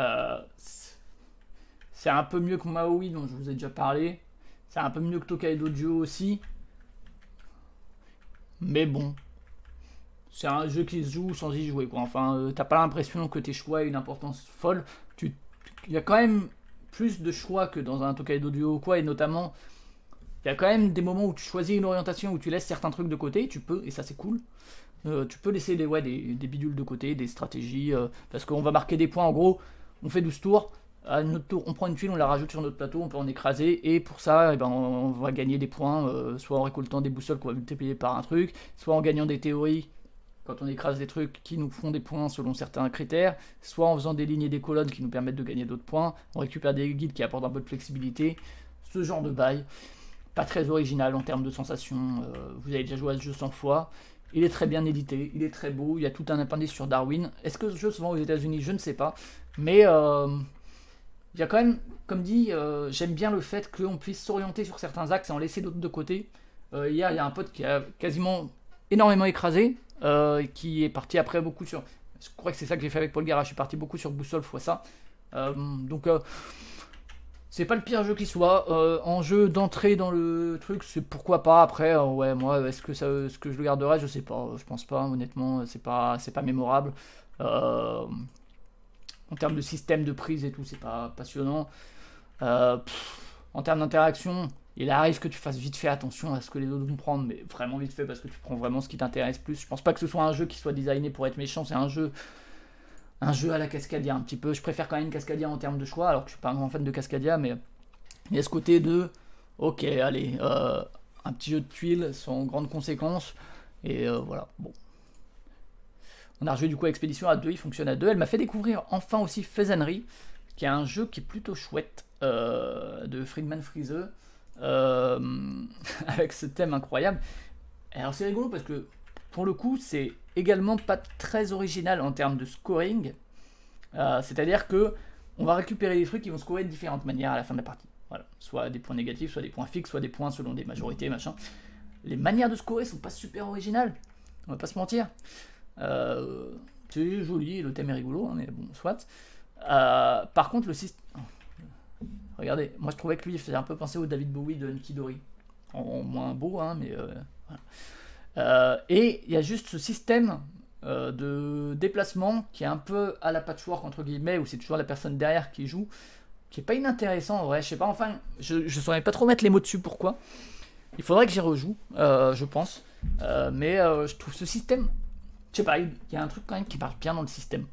c'est un peu mieux que Maui dont je vous ai déjà parlé. C'est un peu mieux que Tokaido Duo aussi. Mais bon, c'est un jeu qui se joue sans y jouer, quoi. Enfin, t'as pas l'impression que tes choix aient une importance folle. Il y a quand même plus de choix que dans un Tokaido Duo ou quoi, et notamment, il y a quand même des moments où tu choisis une orientation, où tu laisses certains trucs de côté, tu peux, et ça c'est cool. Tu peux laisser des bidules de côté, des stratégies, parce qu'on va marquer des points, en gros, on fait 12 tours, à notre tour, on prend une tuile, on la rajoute sur notre plateau, on peut en écraser, et pour ça, on va gagner des points, soit en récoltant des boussoles qu'on va multiplier par un truc, soit en gagnant des théories, quand on écrase des trucs qui nous font des points selon certains critères, soit en faisant des lignes et des colonnes qui nous permettent de gagner d'autres points, on récupère des guides qui apportent un peu de flexibilité, ce genre de bail, pas très original en termes de sensations, vous avez déjà joué à ce jeu 100 fois, il est très bien édité, il est très beau, il y a tout un appendice sur Darwin, est-ce que ce jeu se vend aux États-Unis? Je ne sais pas, mais il y a quand même, comme dit, j'aime bien le fait qu'on puisse s'orienter sur certains axes et en laisser d'autres de côté. Hier, il y a un pote qui a quasiment énormément écrasé, qui est parti après beaucoup sur. Je crois que c'est ça que j'ai fait avec Paul Gara, je suis parti beaucoup sur boussole fois ça. Donc, c'est pas le pire jeu qui soit. En jeu d'entrée dans le truc, c'est pourquoi pas. Après, ouais, moi, est-ce que je le garderai? Je sais pas, je pense pas, honnêtement, c'est pas mémorable. En termes de système de prise et tout, c'est pas passionnant. En termes d'interaction, il arrive que tu fasses vite fait attention à ce que les autres vont prendre, mais vraiment vite fait parce que tu prends vraiment ce qui t'intéresse plus. Je pense pas que ce soit un jeu qui soit designé pour être méchant, c'est un jeu un jeu à la Cascadia un petit peu. Je préfère quand même Cascadia en termes de choix, alors que je suis pas un grand fan de Cascadia, mais il y a ce côté de ok, allez, un petit jeu de tuiles sans grande conséquence, et voilà, bon. On a rejoué du coup Expédition à 2, il fonctionne à 2. Elle m'a fait découvrir enfin aussi Faisanerie, qui est un jeu qui est plutôt chouette, de Friedman Friese, avec ce thème incroyable. Alors c'est rigolo parce que pour le coup c'est également pas très original en termes de scoring, c'est-à-dire que on va récupérer des trucs qui vont scorer de différentes manières à la fin de la partie. Voilà. Soit des points négatifs, soit des points fixes, soit des points selon des majorités, machin. Les manières de scorer sont pas super originales, on va pas se mentir. C'est joli, le thème est rigolo, hein, mais bon, soit. Par contre, le système. Regardez, moi je trouvais que lui il faisait un peu penser au David Bowie de Nikidori. En moins beau, hein, mais voilà. Et il y a juste ce système de déplacement qui est un peu à la patchwork, entre guillemets, où c'est toujours la personne derrière qui joue, qui est pas inintéressant en vrai, je sais pas, enfin, je saurais pas trop mettre les mots dessus pourquoi. Il faudrait que j'y rejoue, je pense. Mais je trouve ce système, je sais pas, il y a un truc quand même qui marche bien dans le système.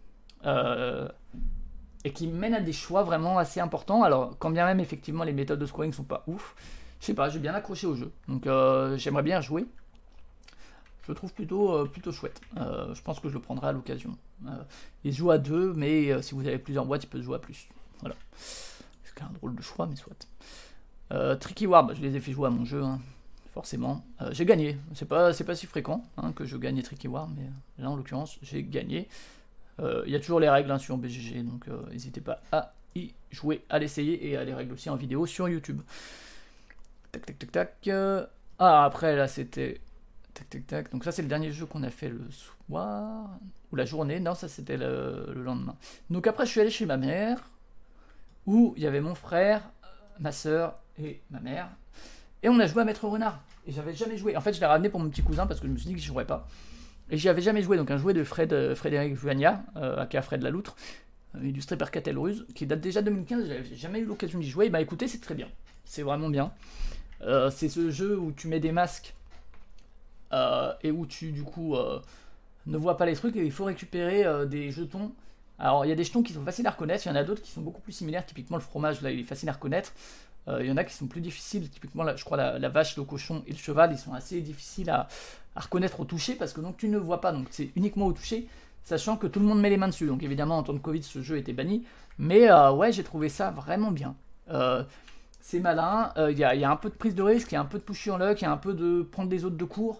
Et qui mène à des choix vraiment assez importants. Alors, quand bien même, effectivement, les méthodes de scoring sont pas ouf, je sais pas, j'ai bien accroché au jeu. Donc, j'aimerais bien jouer. Je le trouve plutôt chouette. Je pense que je le prendrai à l'occasion. Il se joue à 2, mais si vous avez plusieurs boîtes, il peut se jouer à plus. Voilà. C'est un drôle de choix, mais soit. Tricky War, bah, je les ai fait jouer à mon jeu, hein, forcément. J'ai gagné. C'est pas si fréquent hein, que je gagne Tricky War, mais là, en l'occurrence, j'ai gagné. Il y a toujours les règles hein, sur BGG, donc n'hésitez pas à y jouer, à l'essayer et à les règles aussi en vidéo sur YouTube. Tac tac tac tac. Ah, après là c'était tac tac tac. Donc ça c'est le dernier jeu qu'on a fait le soir ou la journée. Non, ça c'était le lendemain. Donc après je suis allé chez ma mère où il y avait mon frère, ma soeur et ma mère, et on a joué à Maître Renard. Et j'avais jamais joué. En fait je l'ai ramené pour mon petit cousin parce que je me suis dit que je jouerais pas. Et j'y avais jamais joué, donc un jouet de Frédéric Vuagna, aka Fred Laloutre, illustré par Catel Ruse, qui date déjà de 2015, j'avais jamais eu l'occasion d'y jouer. Et bah écoutez, c'est très bien, c'est vraiment bien. C'est ce jeu où tu mets des masques et où tu du coup ne vois pas les trucs et il faut récupérer des jetons. Alors il y a des jetons qui sont faciles à reconnaître, il y en a d'autres qui sont beaucoup plus similaires, typiquement le fromage là il est facile à reconnaître. Il y en a qui sont plus difficiles, typiquement je crois la vache, le cochon et le cheval, ils sont assez difficiles à reconnaître au toucher parce que donc tu ne vois pas, donc c'est uniquement au toucher, sachant que tout le monde met les mains dessus. Donc évidemment en temps de Covid ce jeu était banni, mais ouais j'ai trouvé ça vraiment bien. C'est malin, il y a un peu de prise de risque, il y a un peu de push your luck, il y a un peu de prendre des autres de court.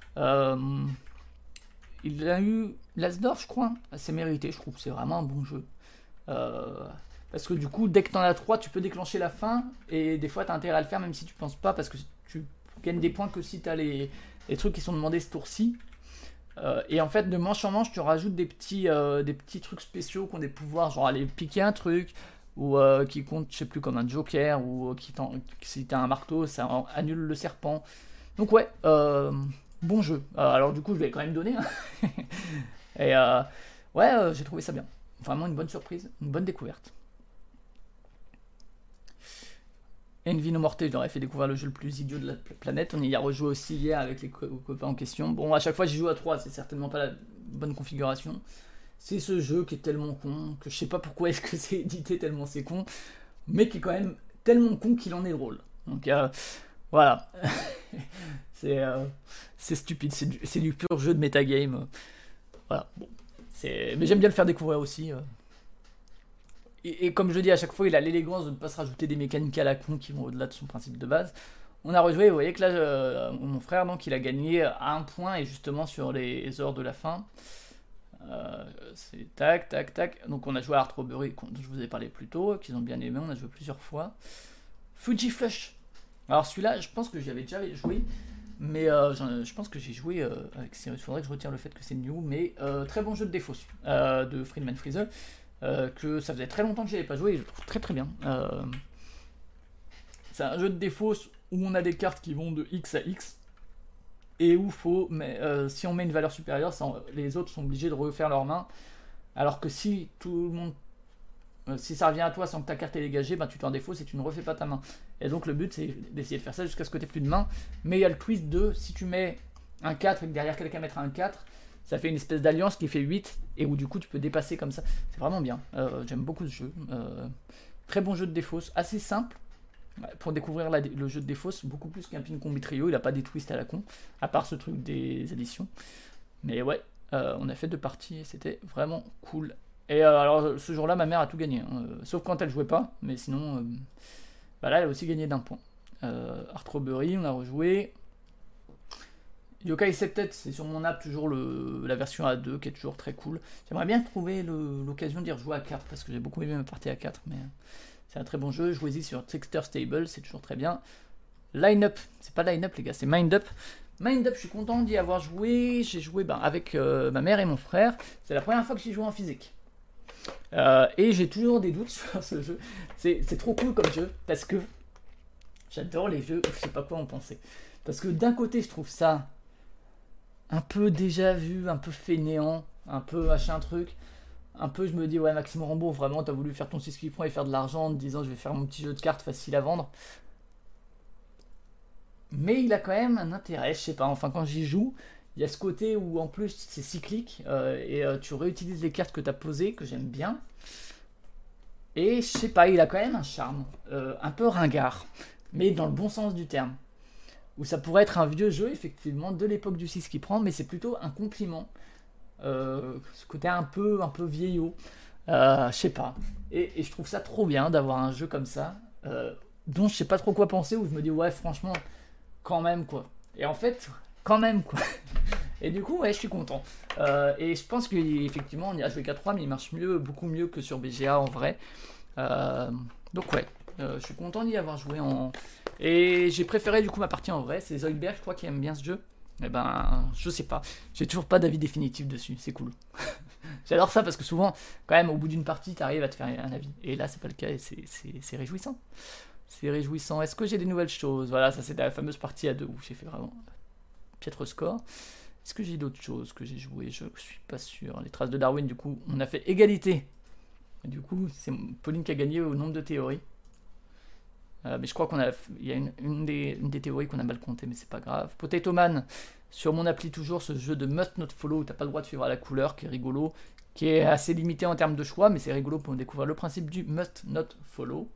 Il a eu l'As d'or je crois, c'est mérité, je trouve, c'est vraiment un bon jeu. Parce que du coup, dès que t'en as 3, tu peux déclencher la fin, et des fois t'as intérêt à le faire même si tu penses pas, parce que tu gagnes des points que si t'as les trucs qui sont demandés ce tour-ci. Et en fait, de manche en manche, tu rajoutes des petits trucs spéciaux qui ont des pouvoirs, genre aller piquer un truc, ou qui comptent, je sais plus, comme un joker, ou si t'as un marteau, ça annule le serpent. Donc ouais, bon jeu. Alors du coup, je vais quand même donner. Hein. Et ouais, j'ai trouvé ça bien. Vraiment une bonne surprise, une bonne découverte. Envy No Morte, je leur ai fait découvrir le jeu le plus idiot de la planète. On y a rejoué aussi hier avec les copains en question. Bon, à chaque fois j'y joue à 3, c'est certainement pas la bonne configuration. C'est ce jeu qui est tellement con, que je sais pas pourquoi est-ce que c'est édité tellement c'est con, mais qui est quand même tellement con qu'il en est drôle. Donc voilà. C'est stupide, c'est du pur jeu de metagame. Voilà, bon. Mais j'aime bien le faire découvrir aussi. Et comme je dis à chaque fois, il a l'élégance de ne pas se rajouter des mécaniques à la con qui vont au-delà de son principe de base. On a rejoué, vous voyez que là, mon frère, donc, il a gagné à 1 point, et justement sur les heures de la fin. C'est tac, tac, tac. Donc on a joué à Art Robbery, dont je vous ai parlé plus tôt, qu'ils ont bien aimé, on a joué plusieurs fois. Fuji Flush. Alors celui-là, je pense que j'y avais déjà joué, mais je pense que j'ai joué avec Cyrus. Il faudrait que je retire le fait que c'est new, mais très bon jeu de défausse de Friedman Friese. Que ça faisait très longtemps que j'y avais pas joué et je le trouve très très bien. C'est un jeu de défausse où on a des cartes qui vont de X à X et où si on met une valeur supérieure, les autres sont obligés de refaire leur main, alors que si tout le monde si ça revient à toi sans que ta carte est dégagée, bah, tu t'en défausses et tu ne refais pas ta main. Et donc le but c'est d'essayer de faire ça jusqu'à ce que tu n'aies plus de main, mais il y a le twist de si tu mets un 4 et que derrière quelqu'un mettra un 4, ça fait une espèce d'alliance qui fait 8 et où du coup tu peux dépasser comme ça. C'est vraiment bien. J'aime beaucoup ce jeu. Très bon jeu de défausse, assez simple pour découvrir le jeu de défausse, beaucoup plus qu'un ping combi trio. Il a pas des twists à la con, à part ce truc des additions. Mais ouais, on a fait 2 parties et c'était vraiment cool. Et alors ce jour-là, ma mère a tout gagné, hein, sauf quand elle jouait pas, mais sinon, bah là elle a aussi gagné d'1 point. Art Robbery, on a rejoué. Yokai Septet, c'est sur mon app toujours la version A2 qui est toujours très cool. J'aimerais bien trouver l'occasion d'y rejouer à 4 parce que j'ai beaucoup aimé ma partie à 4, mais c'est un très bon jeu. Jouez-y sur Trickster Stable, c'est toujours très bien. Line-up, c'est pas Line-up les gars, c'est Mind-up. Mind-up, je suis content d'y avoir joué. J'ai joué avec ma mère et mon frère. C'est la première fois que j'y joue en physique. Et j'ai toujours des doutes sur ce jeu. C'est trop cool comme jeu parce que j'adore les jeux où je sais pas quoi en penser. Parce que d'un côté, je trouve ça un peu déjà vu, un peu fainéant, un peu machin truc. Un peu, je me dis, ouais, Maxime Rambo, vraiment, t'as voulu faire ton 6 qui prend et faire de l'argent en te disant, je vais faire mon petit jeu de cartes facile à vendre. Mais il a quand même un intérêt, je sais pas, enfin, quand j'y joue, il y a ce côté où en plus c'est cyclique et tu réutilises les cartes que t'as posées, que j'aime bien. Et je sais pas, il a quand même un charme, un peu ringard, mais dans le bon sens du terme. Où ça pourrait être un vieux jeu, effectivement, de l'époque du 6 qui prend, mais c'est plutôt un compliment. Ce côté un peu vieillot, je sais pas. Et je trouve ça trop bien d'avoir un jeu comme ça, dont je sais pas trop quoi penser, où je me dis, ouais, franchement, quand même, quoi. Et en fait, quand même, quoi. Et du coup, ouais, je suis content. Et je pense qu'effectivement, on y a joué qu'à 3, mais il marche beaucoup mieux que sur BGA en vrai. Donc, ouais, je suis content d'y avoir joué en. Et j'ai préféré du coup ma partie en vrai, c'est Zoidberg, je crois qu'il aime bien ce jeu. Eh ben, je sais pas, j'ai toujours pas d'avis définitif dessus, c'est cool. J'adore ça parce que souvent, quand même, au bout d'une partie, t'arrives à te faire un avis. Et là, c'est pas le cas et c'est réjouissant. C'est réjouissant. Est-ce que j'ai des nouvelles choses? Voilà, ça c'est la fameuse partie à 2 où j'ai fait vraiment piètre score. Est-ce que j'ai d'autres choses que j'ai joué? Je suis pas sûr. Les traces de Darwin, du coup, on a fait égalité. Et du coup, c'est Pauline qui a gagné au nombre de théories. Mais je crois il y a une des théories qu'on a mal compté, mais c'est pas grave. Potato Man, sur mon appli toujours, ce jeu de Must Not Follow où t'as pas le droit de suivre à la couleur, qui est rigolo, qui est assez limité en termes de choix, mais c'est rigolo pour découvrir le principe du Must Not Follow.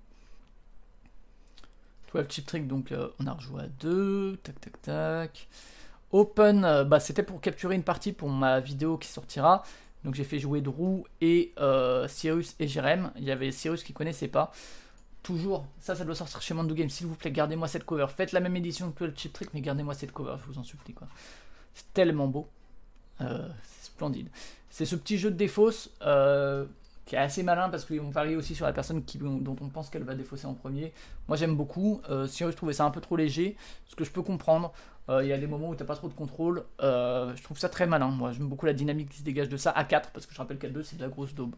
12 Chip Trick, donc on a rejoué à 2, tac tac tac. Open, c'était pour capturer une partie pour ma vidéo qui sortira. Donc j'ai fait jouer Drew et Cyrus et Jérém. Il y avait Cyrus qui connaissait pas. Toujours, ça doit sortir chez Mando Games. S'il vous plaît, gardez-moi cette cover. Faites la même édition que le Chip Trick, mais gardez-moi cette cover, je vous en supplie, quoi. C'est tellement beau. C'est splendide. C'est ce petit jeu de défausse qui est assez malin parce qu'on parie aussi sur la personne dont on pense qu'elle va défausser en premier. Moi j'aime beaucoup. Cyrus trouvait ça un peu trop léger, ce que je peux comprendre. Il y a des moments où t'as pas trop de contrôle. Je trouve ça très malin. Moi j'aime beaucoup la dynamique qui se dégage de ça à 4 parce que je rappelle qu'à 2 c'est de la grosse daube.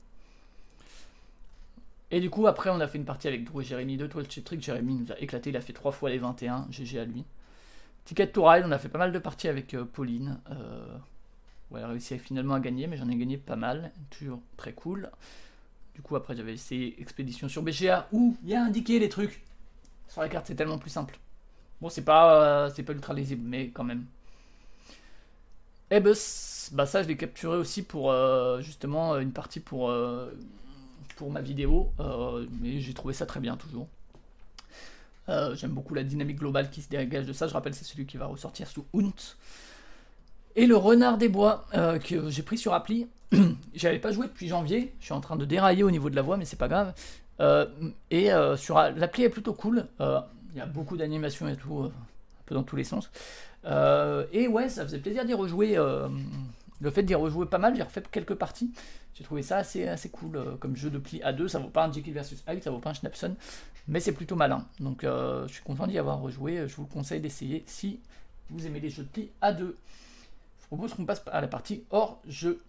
Et du coup, après, on a fait une partie avec Drew et Jérémy de 12 Chip Trick. Jérémy nous a éclaté, il a fait 3 fois les 21. GG à lui. Ticket to Ride, on a fait pas mal de parties avec Pauline. Elle a réussi finalement à gagner, mais j'en ai gagné pas mal. Toujours très cool. Du coup, après, j'avais essayé Expédition sur BGA où il y a indiqué les trucs. Sur la carte, c'est tellement plus simple. Bon, c'est pas ultra lisible, mais quand même. Ebus, ça, je l'ai capturé aussi pour justement une partie pour ma vidéo, mais j'ai trouvé ça très bien toujours. J'aime beaucoup la dynamique globale qui se dégage de ça. Je rappelle, c'est celui qui va ressortir sous Hunt. Et le Renard des Bois que j'ai pris sur appli. J'avais pas joué depuis janvier. Je suis en train de dérailler au niveau de la voix, mais c'est pas grave. Sur l'appli est plutôt cool. Il y a beaucoup d'animations et tout, un peu dans tous les sens. Et ouais, ça faisait plaisir d'y rejouer. Le fait d'y rejouer pas mal, j'ai refait quelques parties. J'ai trouvé ça assez cool comme jeu de pli à 2. Ça vaut pas un Jekyll vs Hyde, ça vaut pas un Schnapson, mais c'est plutôt malin. Donc je suis content d'y avoir rejoué. Je vous le conseille d'essayer si vous aimez les jeux de pli à 2. Je vous propose qu'on passe à la partie hors jeu.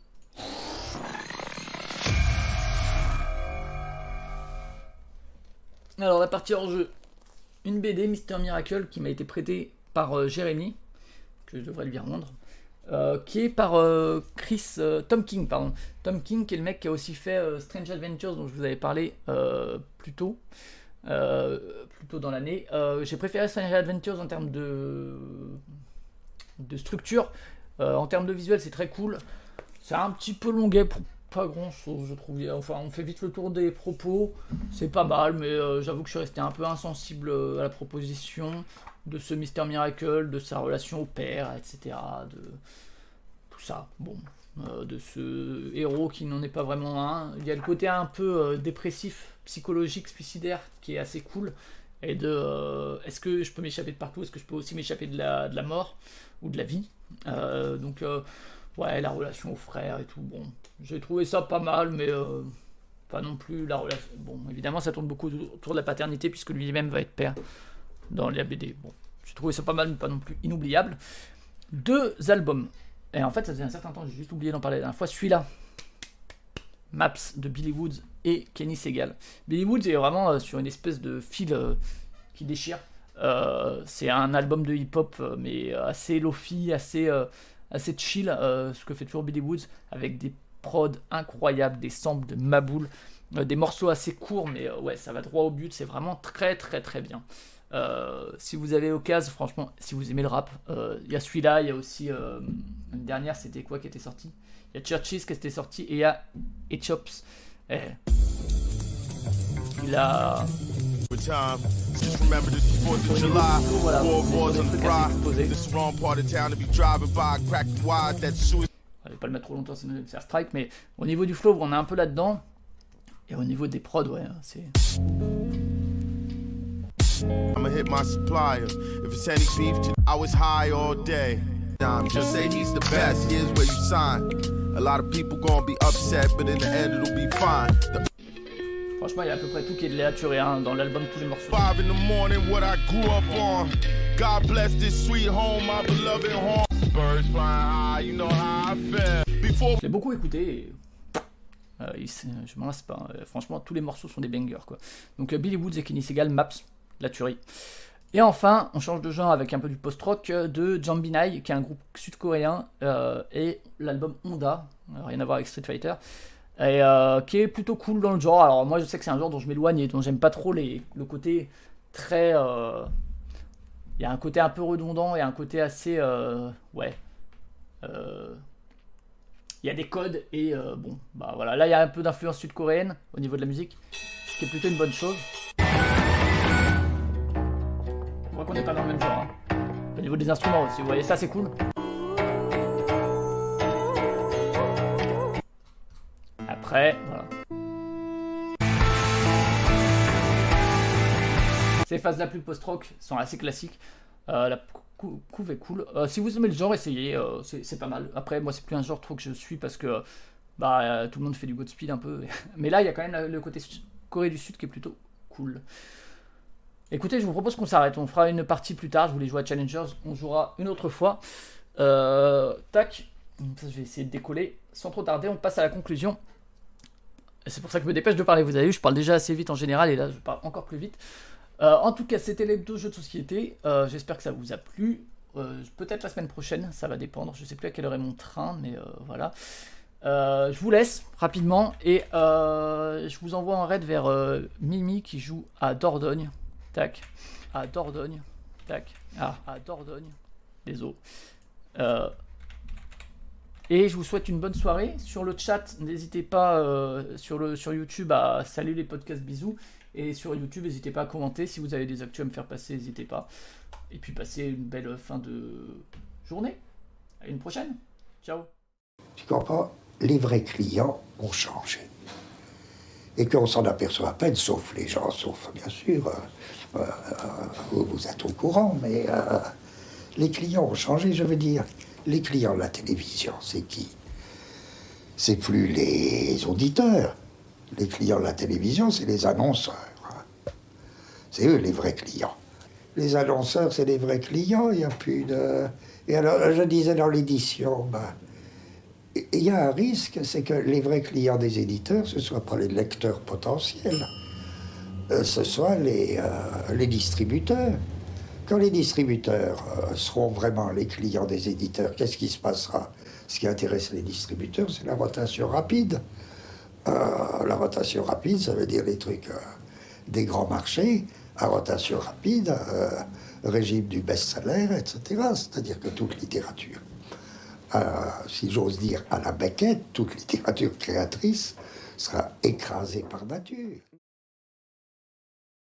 Alors la partie hors jeu, une BD Mister Miracle qui m'a été prêtée par Jérémy, que je devrais lui rendre. Qui est par Tom King, pardon. Tom King, qui est le mec qui a aussi fait Strange Adventures, dont je vous avais parlé plus tôt dans l'année. J'ai préféré Strange Adventures en termes de structure. En termes de visuel, c'est très cool. C'est un petit peu longuet pour pas grand chose, je trouve. Enfin, on fait vite le tour des propos. C'est pas mal, mais j'avoue que je suis resté un peu insensible à la proposition de ce Mr. Miracle, de sa relation au père, etc. De tout ça. Bon. De ce héros qui n'en est pas vraiment un. Il y a le côté un peu dépressif, psychologique, suicidaire qui est assez cool. Et de est-ce que je peux m'échapper de partout, est-ce que je peux aussi m'échapper de la mort ou de la vie. Ouais, la relation aux frères et tout. Bon, j'ai trouvé ça pas mal, mais pas non plus la relation. Bon, évidemment, ça tourne beaucoup autour de la paternité puisque lui-même va être père dans la BD. Bon, j'ai trouvé ça pas mal, mais pas non plus inoubliable. 2 albums. Et en fait, ça faisait un certain temps, j'ai juste oublié d'en parler la dernière fois. Celui-là, Maps de Billy Woods et Kenny Segal. Billy Woods est vraiment sur une espèce de fil qui déchire. C'est un album de hip-hop, mais assez lofi, assez chill, ce que fait toujours Billy Woods, avec des prods incroyables, des samples de Maboul, des morceaux assez courts, mais ouais, ça va droit au but, c'est vraiment très très très bien. Si vous avez l'occasion, franchement, si vous aimez le rap, il y a celui-là, il y a aussi une dernière, c'était quoi qui était sorti? Il y a Churches qui était sorti et il y a Chops. Il a. Je vais pas le mettre trop longtemps, sinon je vais me faire strike, mais au niveau du flow, on est un peu là-dedans. Et au niveau des prods, ouais, c'est. I'ma hit my supplier. If it's any beef, I was high all day. Just say he's the best. Here's where you sign. A lot of people gonna be upset, but in the end it'll be fine. Franchement, il y a à peu près tout qui est de léaturé dans l'album, tous les morceaux. 5 in the morning, what I grew up on. God bless this sweet home, my beloved home. Birds flying high, you know how I feel. Before. Je l'ai beaucoup écouté. Et... je m'en lasse pas. Franchement, tous les morceaux sont des bangers, quoi. Donc Billy Woods et Kenny Segal, Maps. La tuerie. Et enfin, on change de genre avec un peu du post-rock de Jambinai, qui est un groupe sud-coréen, et l'album Honda, rien à voir avec Street Fighter, et qui est plutôt cool dans le genre. Alors moi je sais que c'est un genre dont je m'éloigne et dont j'aime pas trop le côté très... Il y a un côté un peu redondant et un côté assez... ouais. Il y a des codes et bon, bah voilà. Là il y a un peu d'influence sud-coréenne au niveau de la musique, ce qui est plutôt une bonne chose. On voit qu'on n'est pas dans le même genre. Au niveau des instruments aussi, vous voyez, ça c'est cool. Après, voilà. Ces phases-là plus post-rock sont assez classiques. La couve est cool. Si vous aimez le genre, essayez, c'est pas mal. Après, moi c'est plus un genre trop que je suis parce que tout le monde fait du Godspeed un peu. Mais là, il y a quand même le côté Corée du Sud qui est plutôt cool. Écoutez, je vous propose qu'on s'arrête. On fera une partie plus tard. Je voulais jouer à Challengers. On jouera une autre fois. Tac. Je vais essayer de décoller. Sans trop tarder, on passe à la conclusion. C'est pour ça que je me dépêche de parler. Vous avez vu, je parle déjà assez vite en général. Et là, je parle encore plus vite. En tout cas, c'était les 2 jeux de société. J'espère que ça vous a plu. Peut-être la semaine prochaine. Ça va dépendre. Je ne sais plus à quelle heure est mon train. Mais voilà. Je vous laisse rapidement. Et je vous envoie en raid vers Mimi qui joue à Dordogne. Tac, à Dordogne, tac, à Dordogne, désolé. Et je vous souhaite une bonne soirée. Sur le chat, n'hésitez pas sur YouTube à saluer les podcasts, bisous. Et sur YouTube, n'hésitez pas à commenter. Si vous avez des actus à me faire passer, n'hésitez pas. Et puis passez une belle fin de journée. À une prochaine. Ciao. Tu comprends? Les vrais clients ont changé. Et qu'on s'en aperçoit à peine, sauf les gens, sauf bien sûr, vous êtes au courant, mais les clients ont changé, je veux dire. Les clients de la télévision, c'est qui? C'est plus les auditeurs. Les clients de la télévision, c'est les annonceurs. C'est eux les vrais clients. Les annonceurs, c'est les vrais clients, il n'y a plus de... Et alors, je disais dans l'édition, il y a un risque, c'est que les vrais clients des éditeurs, ce ne soient pas les lecteurs potentiels, ce soient les distributeurs. Quand les distributeurs seront vraiment les clients des éditeurs, qu'est-ce qui se passera? Ce qui intéresse les distributeurs, c'est la rotation rapide. La rotation rapide, ça veut dire les trucs des grands marchés, à rotation rapide, régime du best-seller, etc. C'est-à-dire que toute littérature si j'ose dire, à la Beckett, toute littérature créatrice sera écrasée par nature.